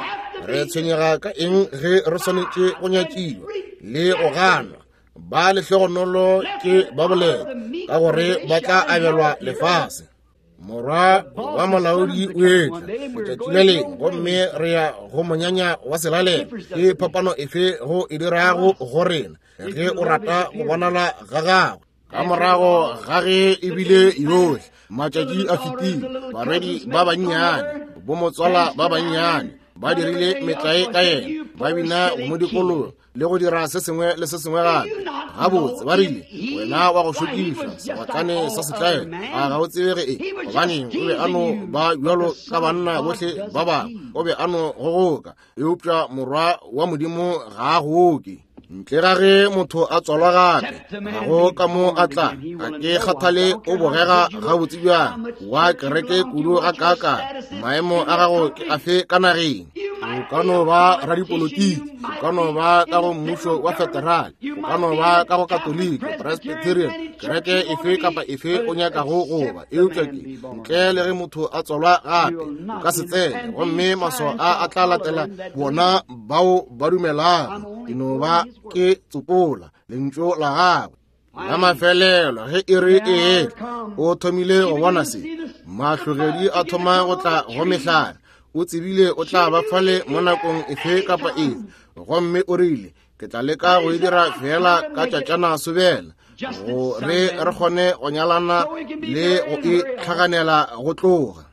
re tshwenyega ka eng ge re swanetše go nyakiwa le go ganwa. Ba lehlogonolo ke ba boleta ka gore ba tla abelwa lefase. Morwa wa molaodi o etla letšatši le lengwe gomme re ya go monyanya wa selalela. Ke phapano efe go e dirago go rena ge o rata go bonala ga gagwe? Ka morago ga ge e bile yohle matšatši a fetile, baredi ba bannyane bomotswala ba bannyane ba dirile metlae ka yena, ba bina mo dikolong le go dira se sengwe le se sengwe gape. Gabotse ba rile, wena wa go šokiša sebatlane sa setlaela, a ga o tsebe ge e gobaneng o be ano ba bjalo ka banna bohle ba bangwe, o be ano gogoka eupša morwa wa modimo ga a goke. Ntle ga ge motho a tswalwa gape ga go ka mo a tla a ke kgathale o bogega gabotse bjang wa kereke kudu ga kaka maemo a gago ke afe ka nageng. O ka no ba radipolotiki, o ka no ba ka go mmušo wa federal, o ka no ba ka go katoliki, presbyterian, kereke efe kapa efe o nyakago goba eupša ke ntle le ge motho a tswalwa gape o ka se tsene. Gomme maswa a a tla latela bona bao ba dumelago e no ba ke tsopola lentso la gagwe la mafelelo. Ge e re e o thomile go bona se, mahlogedi a thoma go tla go mehlana, o tsebile o tla ba fale mo nakong efe kapa efe. Gomme o rile, ke tla leka go e dira fela ka tšatšana sobela go re re kgone go nyalana le go itlhaganela go tloga.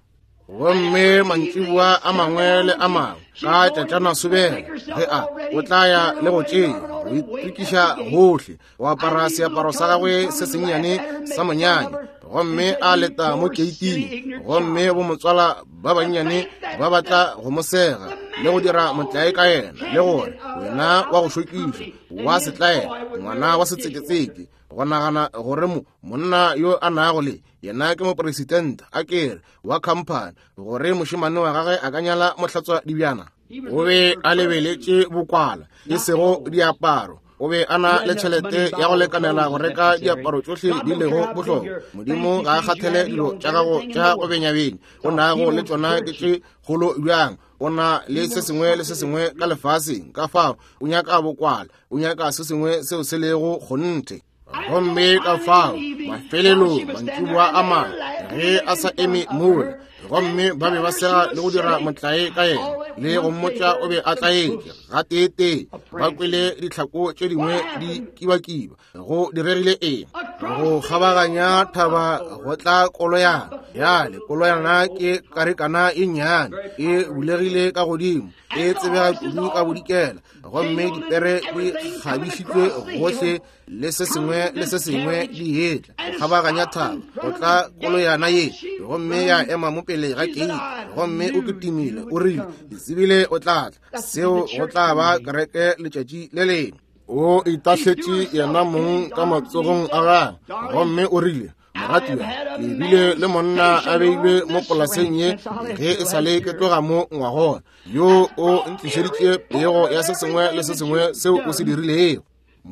Gomme mantšiboa a mangwe le a mangwe ka tšatšana sobela ge a o tla ya le go tšea go itukiša gohle, o apara seaparo sa gagwe se sennyane sa monyanya, gomme a leta mo keiting. Gomme bomotswala ba bannyane ba batla go mosega le go dira motlae ka yena, le gore wena wa go šokiša wa setlaela, ngwana wa setseketseke, go nagana gore monna yo a nago le yena ke moporesidente a kere wa khamphane gore mošimane wa gagwe a ka nyala mohlatswa dibjana. O be a lebeletše bokwala e sego diaparo, o be a na le tšhelete ya go lekanela go reka diaparo tšohle di lego bohlokwa. Modimo ga a kgathele dilo tša gago tša go benyabenya, go nago le tšona ke tše kgolo bjang. O na le se sengwe le se sengwe ka lefaseng ka fao o nyaka bokwala, o nyaka se sengwe seo se lego kgonte. Gomme ka fao mafelelong mantšiboa a mang ge a sa eme mola, gomme ba be ba sega le go dira motlae ka yena le go mmotša o be a tlaetše ga tete. Ba kwele ditlhako tše dingwe di kibakiba go diregile eng go kgabaganya thaba go tla koloyana. Bjale koloyana ke karekana e nnyane e bulegile ka godimo, e tsebega kudu ka bodikela, gomme dipere di kgabišitšwe gohle le se sengwe le se sengwe di etla go kgabaganya thaba go tla koloyana ye. Gomme ya ema mo pele ga keiti, gomme o kitimile o rile, tsebile o tla tla seo go tla ba kereke letšatši le lengwe. O itahletše yena mong ka matsogong a gagwe, gomme o rile, moratiwa ke bile le monna a beilwe mo polaseng ye ge e sa le ke tloga mo ngwagona, yo o ntlišeditše pego ya se sengwe le se sengwe seo o se dirilego.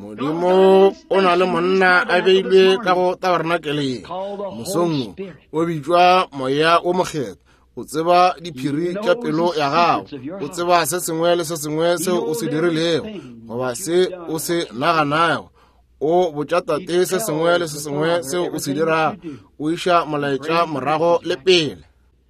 Modimo o na le monna a beilwe ka go tabernakeleng, mosong o bitšwa moya o mokgetho. O tseba diphiri tša pelo ya gago, o tseba se sengwe le se sengwe seo o se dirilego goba se o se naganago. O botša tate se sengwe le se sengwe seo o se dirago, o iša molaetša morago le pele.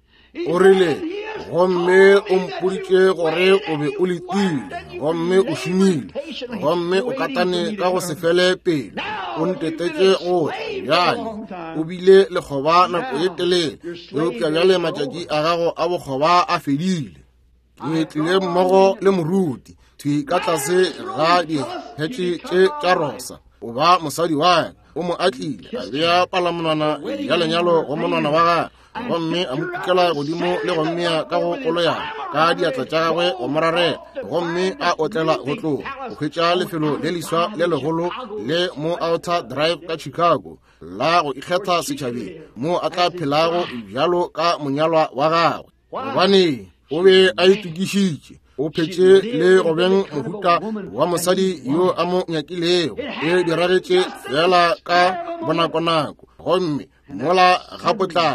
O rile, gomme o mpoditše gore o be o letile, gomme o šomile, gomme o katane ka go se fele pele, o ntetetše gore bjale o bile lekgoba nako ye telele, eupša bjale matšatši a gago a bokgoba a fedile. Ke tlile mmogo le moruti thwi ka tlase ga dihetše tše tša rosa, o ba mosadi wa o mo atlile a bea palamonwana ya lenyalo go monwana wa gagwe, gomme a mo pikela godimo le gommea ka go koloyana ka diatla tša gagwe go morarela, gomme a otlela go tloga go hwetša lefelo le leswa le legolo le mo Outer Drive ka Chicago la go ikgetha setšhabeng mo a tla phelago bjalo ka monyalwa wa gagwe. Gobane o be a itukišitše, o phetše le go beng mohuta wa mosadi yo a mo nyakilego, e diragetše fela ka bonakonako, gomme mola ga potlako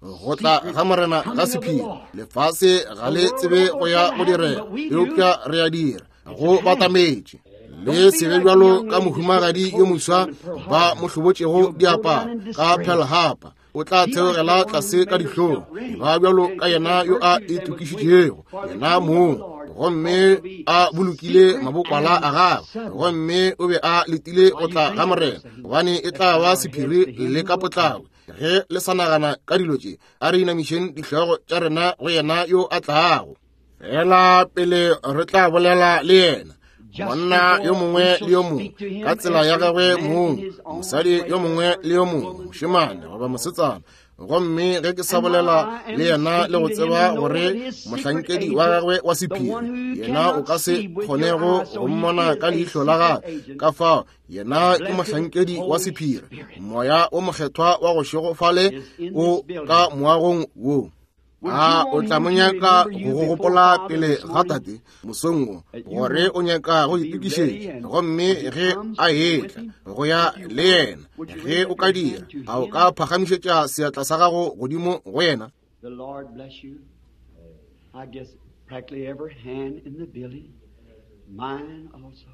go tla ga morena ga sephiri lefase ga le tsebe go ya go direla eupša re a dira go batametše le sebe bjalo ka mohumagadi yo moswa ba mohlobotšego diaparo ka phelhapa o tla theogela tlase ka dihlong ba bjalo ka yena yo a itukišitšego yena moo gomme a bolokile mabokwala a gagwe gomme o be a letile go tla ga morena gobane e tla ba sephiri le ka potlako ge le sa nagana ka dilo tše a re inamišeng dihloogo tša rena go yena yo a tlago fela pele re tla bolela le yena monna yo mongwe le yo mongwe ka tsela ya gagwe mong mosadi yo mongwe le yo mongwe mošemane goba mosetsana gomme ge ke sa bolela le yena le go tseba gore mohlankedi wa gagwe wa sephiri yena o ka se kgonego go mmona ka leihlo la gagwe ka fao yena ke mohlankedi wa sephiri moya o mokgethwa wa go šegofale o ka moagong woo a o tla mo nyaka go go gopola pele ga tate mosong gore o nyaka go itukišetša gomme ge a etla go ya le yena ge o ka dira a o ka phagamišetša seatla sa gago godimo go yena. The Lord bless you. I guess practically every hand in the building, mine also.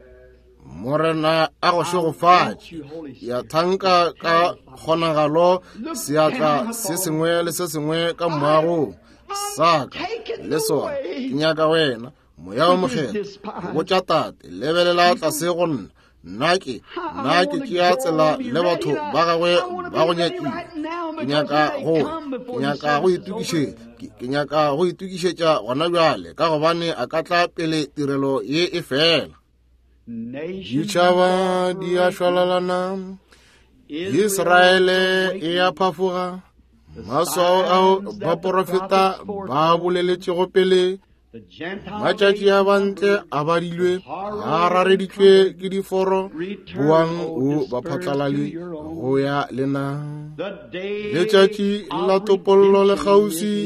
morena a go šegofatše ya thanka ka kgonagalo seatla se sengwe le se sengwe ka moago saka le sona ke nyaka wena moya o mokgetho go tša tate lebelela tlase go nna nna ke nna ke tšea tsela le batho ba gagwe ba go nyakile ke nyaka go ke nyaka go itukišetša ke nyaka go itukišetša gona bjale ka gobane a ka tla pele tirelo ye e fela. Ditšhaba di a šwalalana, Israele e a phafoga, maswao ao ba porofeta ba boleletšego pele, matšatši a bantle a badilwe a rareditšwe ke diforo boang o ba phatlalale go ya lena. Letšatši la topollo le kgausi,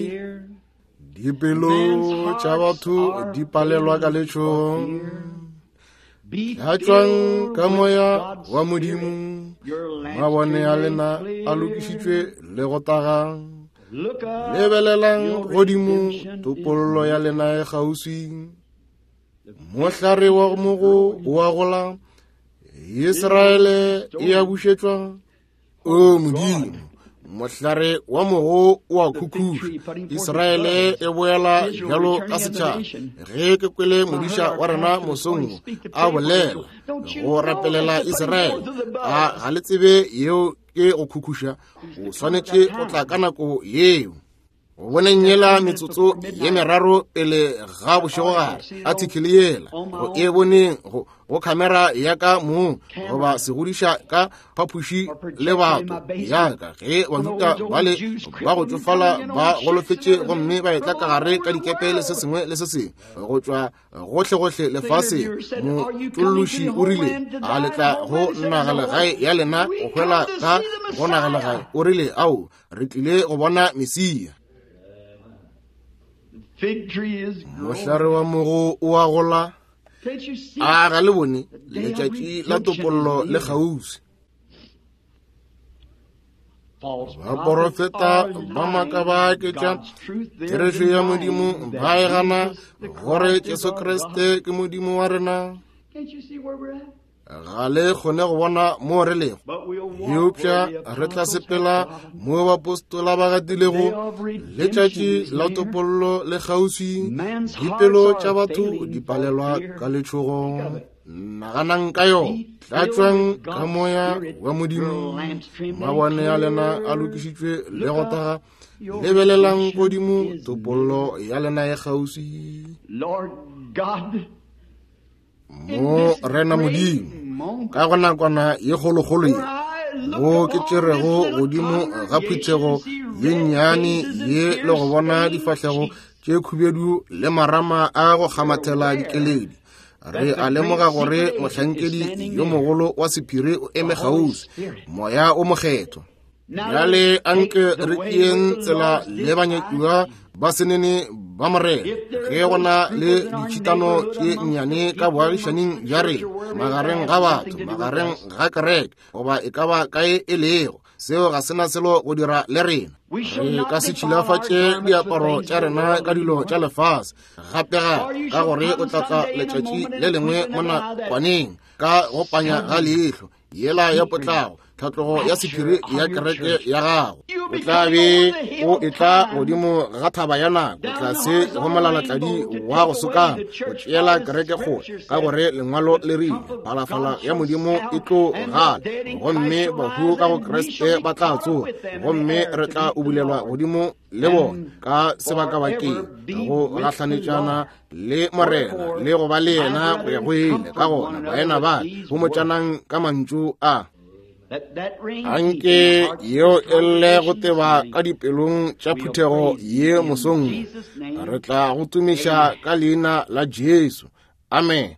dipelo tša batho di palelwa ka letšong. Ya tšwang ka moya wa modimo mabone a lena a lokišitšwe le go taga lebelelang godimo topollo ya lena e kgauswi mohlare wa mogo wa gola Israele e a bušetšwa o modimo mohlare wa mogo wa khukhušwa Israele e boela bjalo ka setšhaba ge ke kwele modiša wa rena mosong a bolela go rapelela Israele a ga le tsebe yeo ke go khukhuša o swanetše go tla ka nako yeo go boneng yela metsotso ye meraro pele ga bošegogare athikele yela go e boneng go khamera ya ka moo goba segodiša ka phaphuši le batho yaka ge bahuta bale ba go tsofala ba golofetše gomme ba etla ka gare ka dikepe le se sengwe le se sengwe go tšwa gohle-gohle lefase motlološi o rile a letla go nagalegae ya lena go hwela ka go nagalegae o rile ao re tlile go bona Mesia. Mohlare wa mogo o a gola a ga le bone letšatši la topollo le kgausi baporofeta ba maaka ba aketša therešo ya modimo ba e gana gore Jesu Kriste ke modimo wa rena ga le kgone go bona mo re lego eupša re tla sepela mo bapostola ba gatilego letšatši la topollo le kgauswi dipelo tša batho di palelwa ka letšhogo naganang ka yo tlatšwang ka moya wa modimo mabone a lena a lokišitšwe le go taga lebelelang godimo topollo ya lena e kgauswi mo rena modimo ka go nakwana ye kgolokgolo ye mo ke tšerego godimo ga phutego ye nnyane ye le go bona difahlego tše khubedu le marama a go kgamathela dikeledi re a lemoga gore mohlankedi yo mogolo wa sephiri o eme kgauswi moya o mokgetho bjale anke re tieng tsela le banyakiwa ba senene ba morena ge gona le ditšhitano tše nnyane ka boagišaneng bja rena magareng ga batho magareng ga kereke goba e ka ba kae e lego seo ga sena selo go dira le rena re ka se tšhilafatše diaparo tša rena ka dilo tša lefase gapega ka gore o tlatla letšatši le lengwe mo nakwaneng ka go panya ga leihlo yela ya potlago tlhatlogo ya sephiri ya kereke ya gago o tla be o etla godimo ga thaba ya nako o tla se go molalatladi wa go sokana o tšeela kereke go ka gore lengwalo le rile phalafala ya modimo e tlo gala gomme bahu ka go kreste ba tla tsoga gomme re tla o bulelwa godimo le bona ka sebakabakeng go gatlhanetšana le morena le go ba le yena go ya go ile ka gona baena ba go motšanang ka mantšu a anke yeo e le go teba ka dipelong tša phuthego ye mosong re tla go tumiša ka leina la Jesu amen.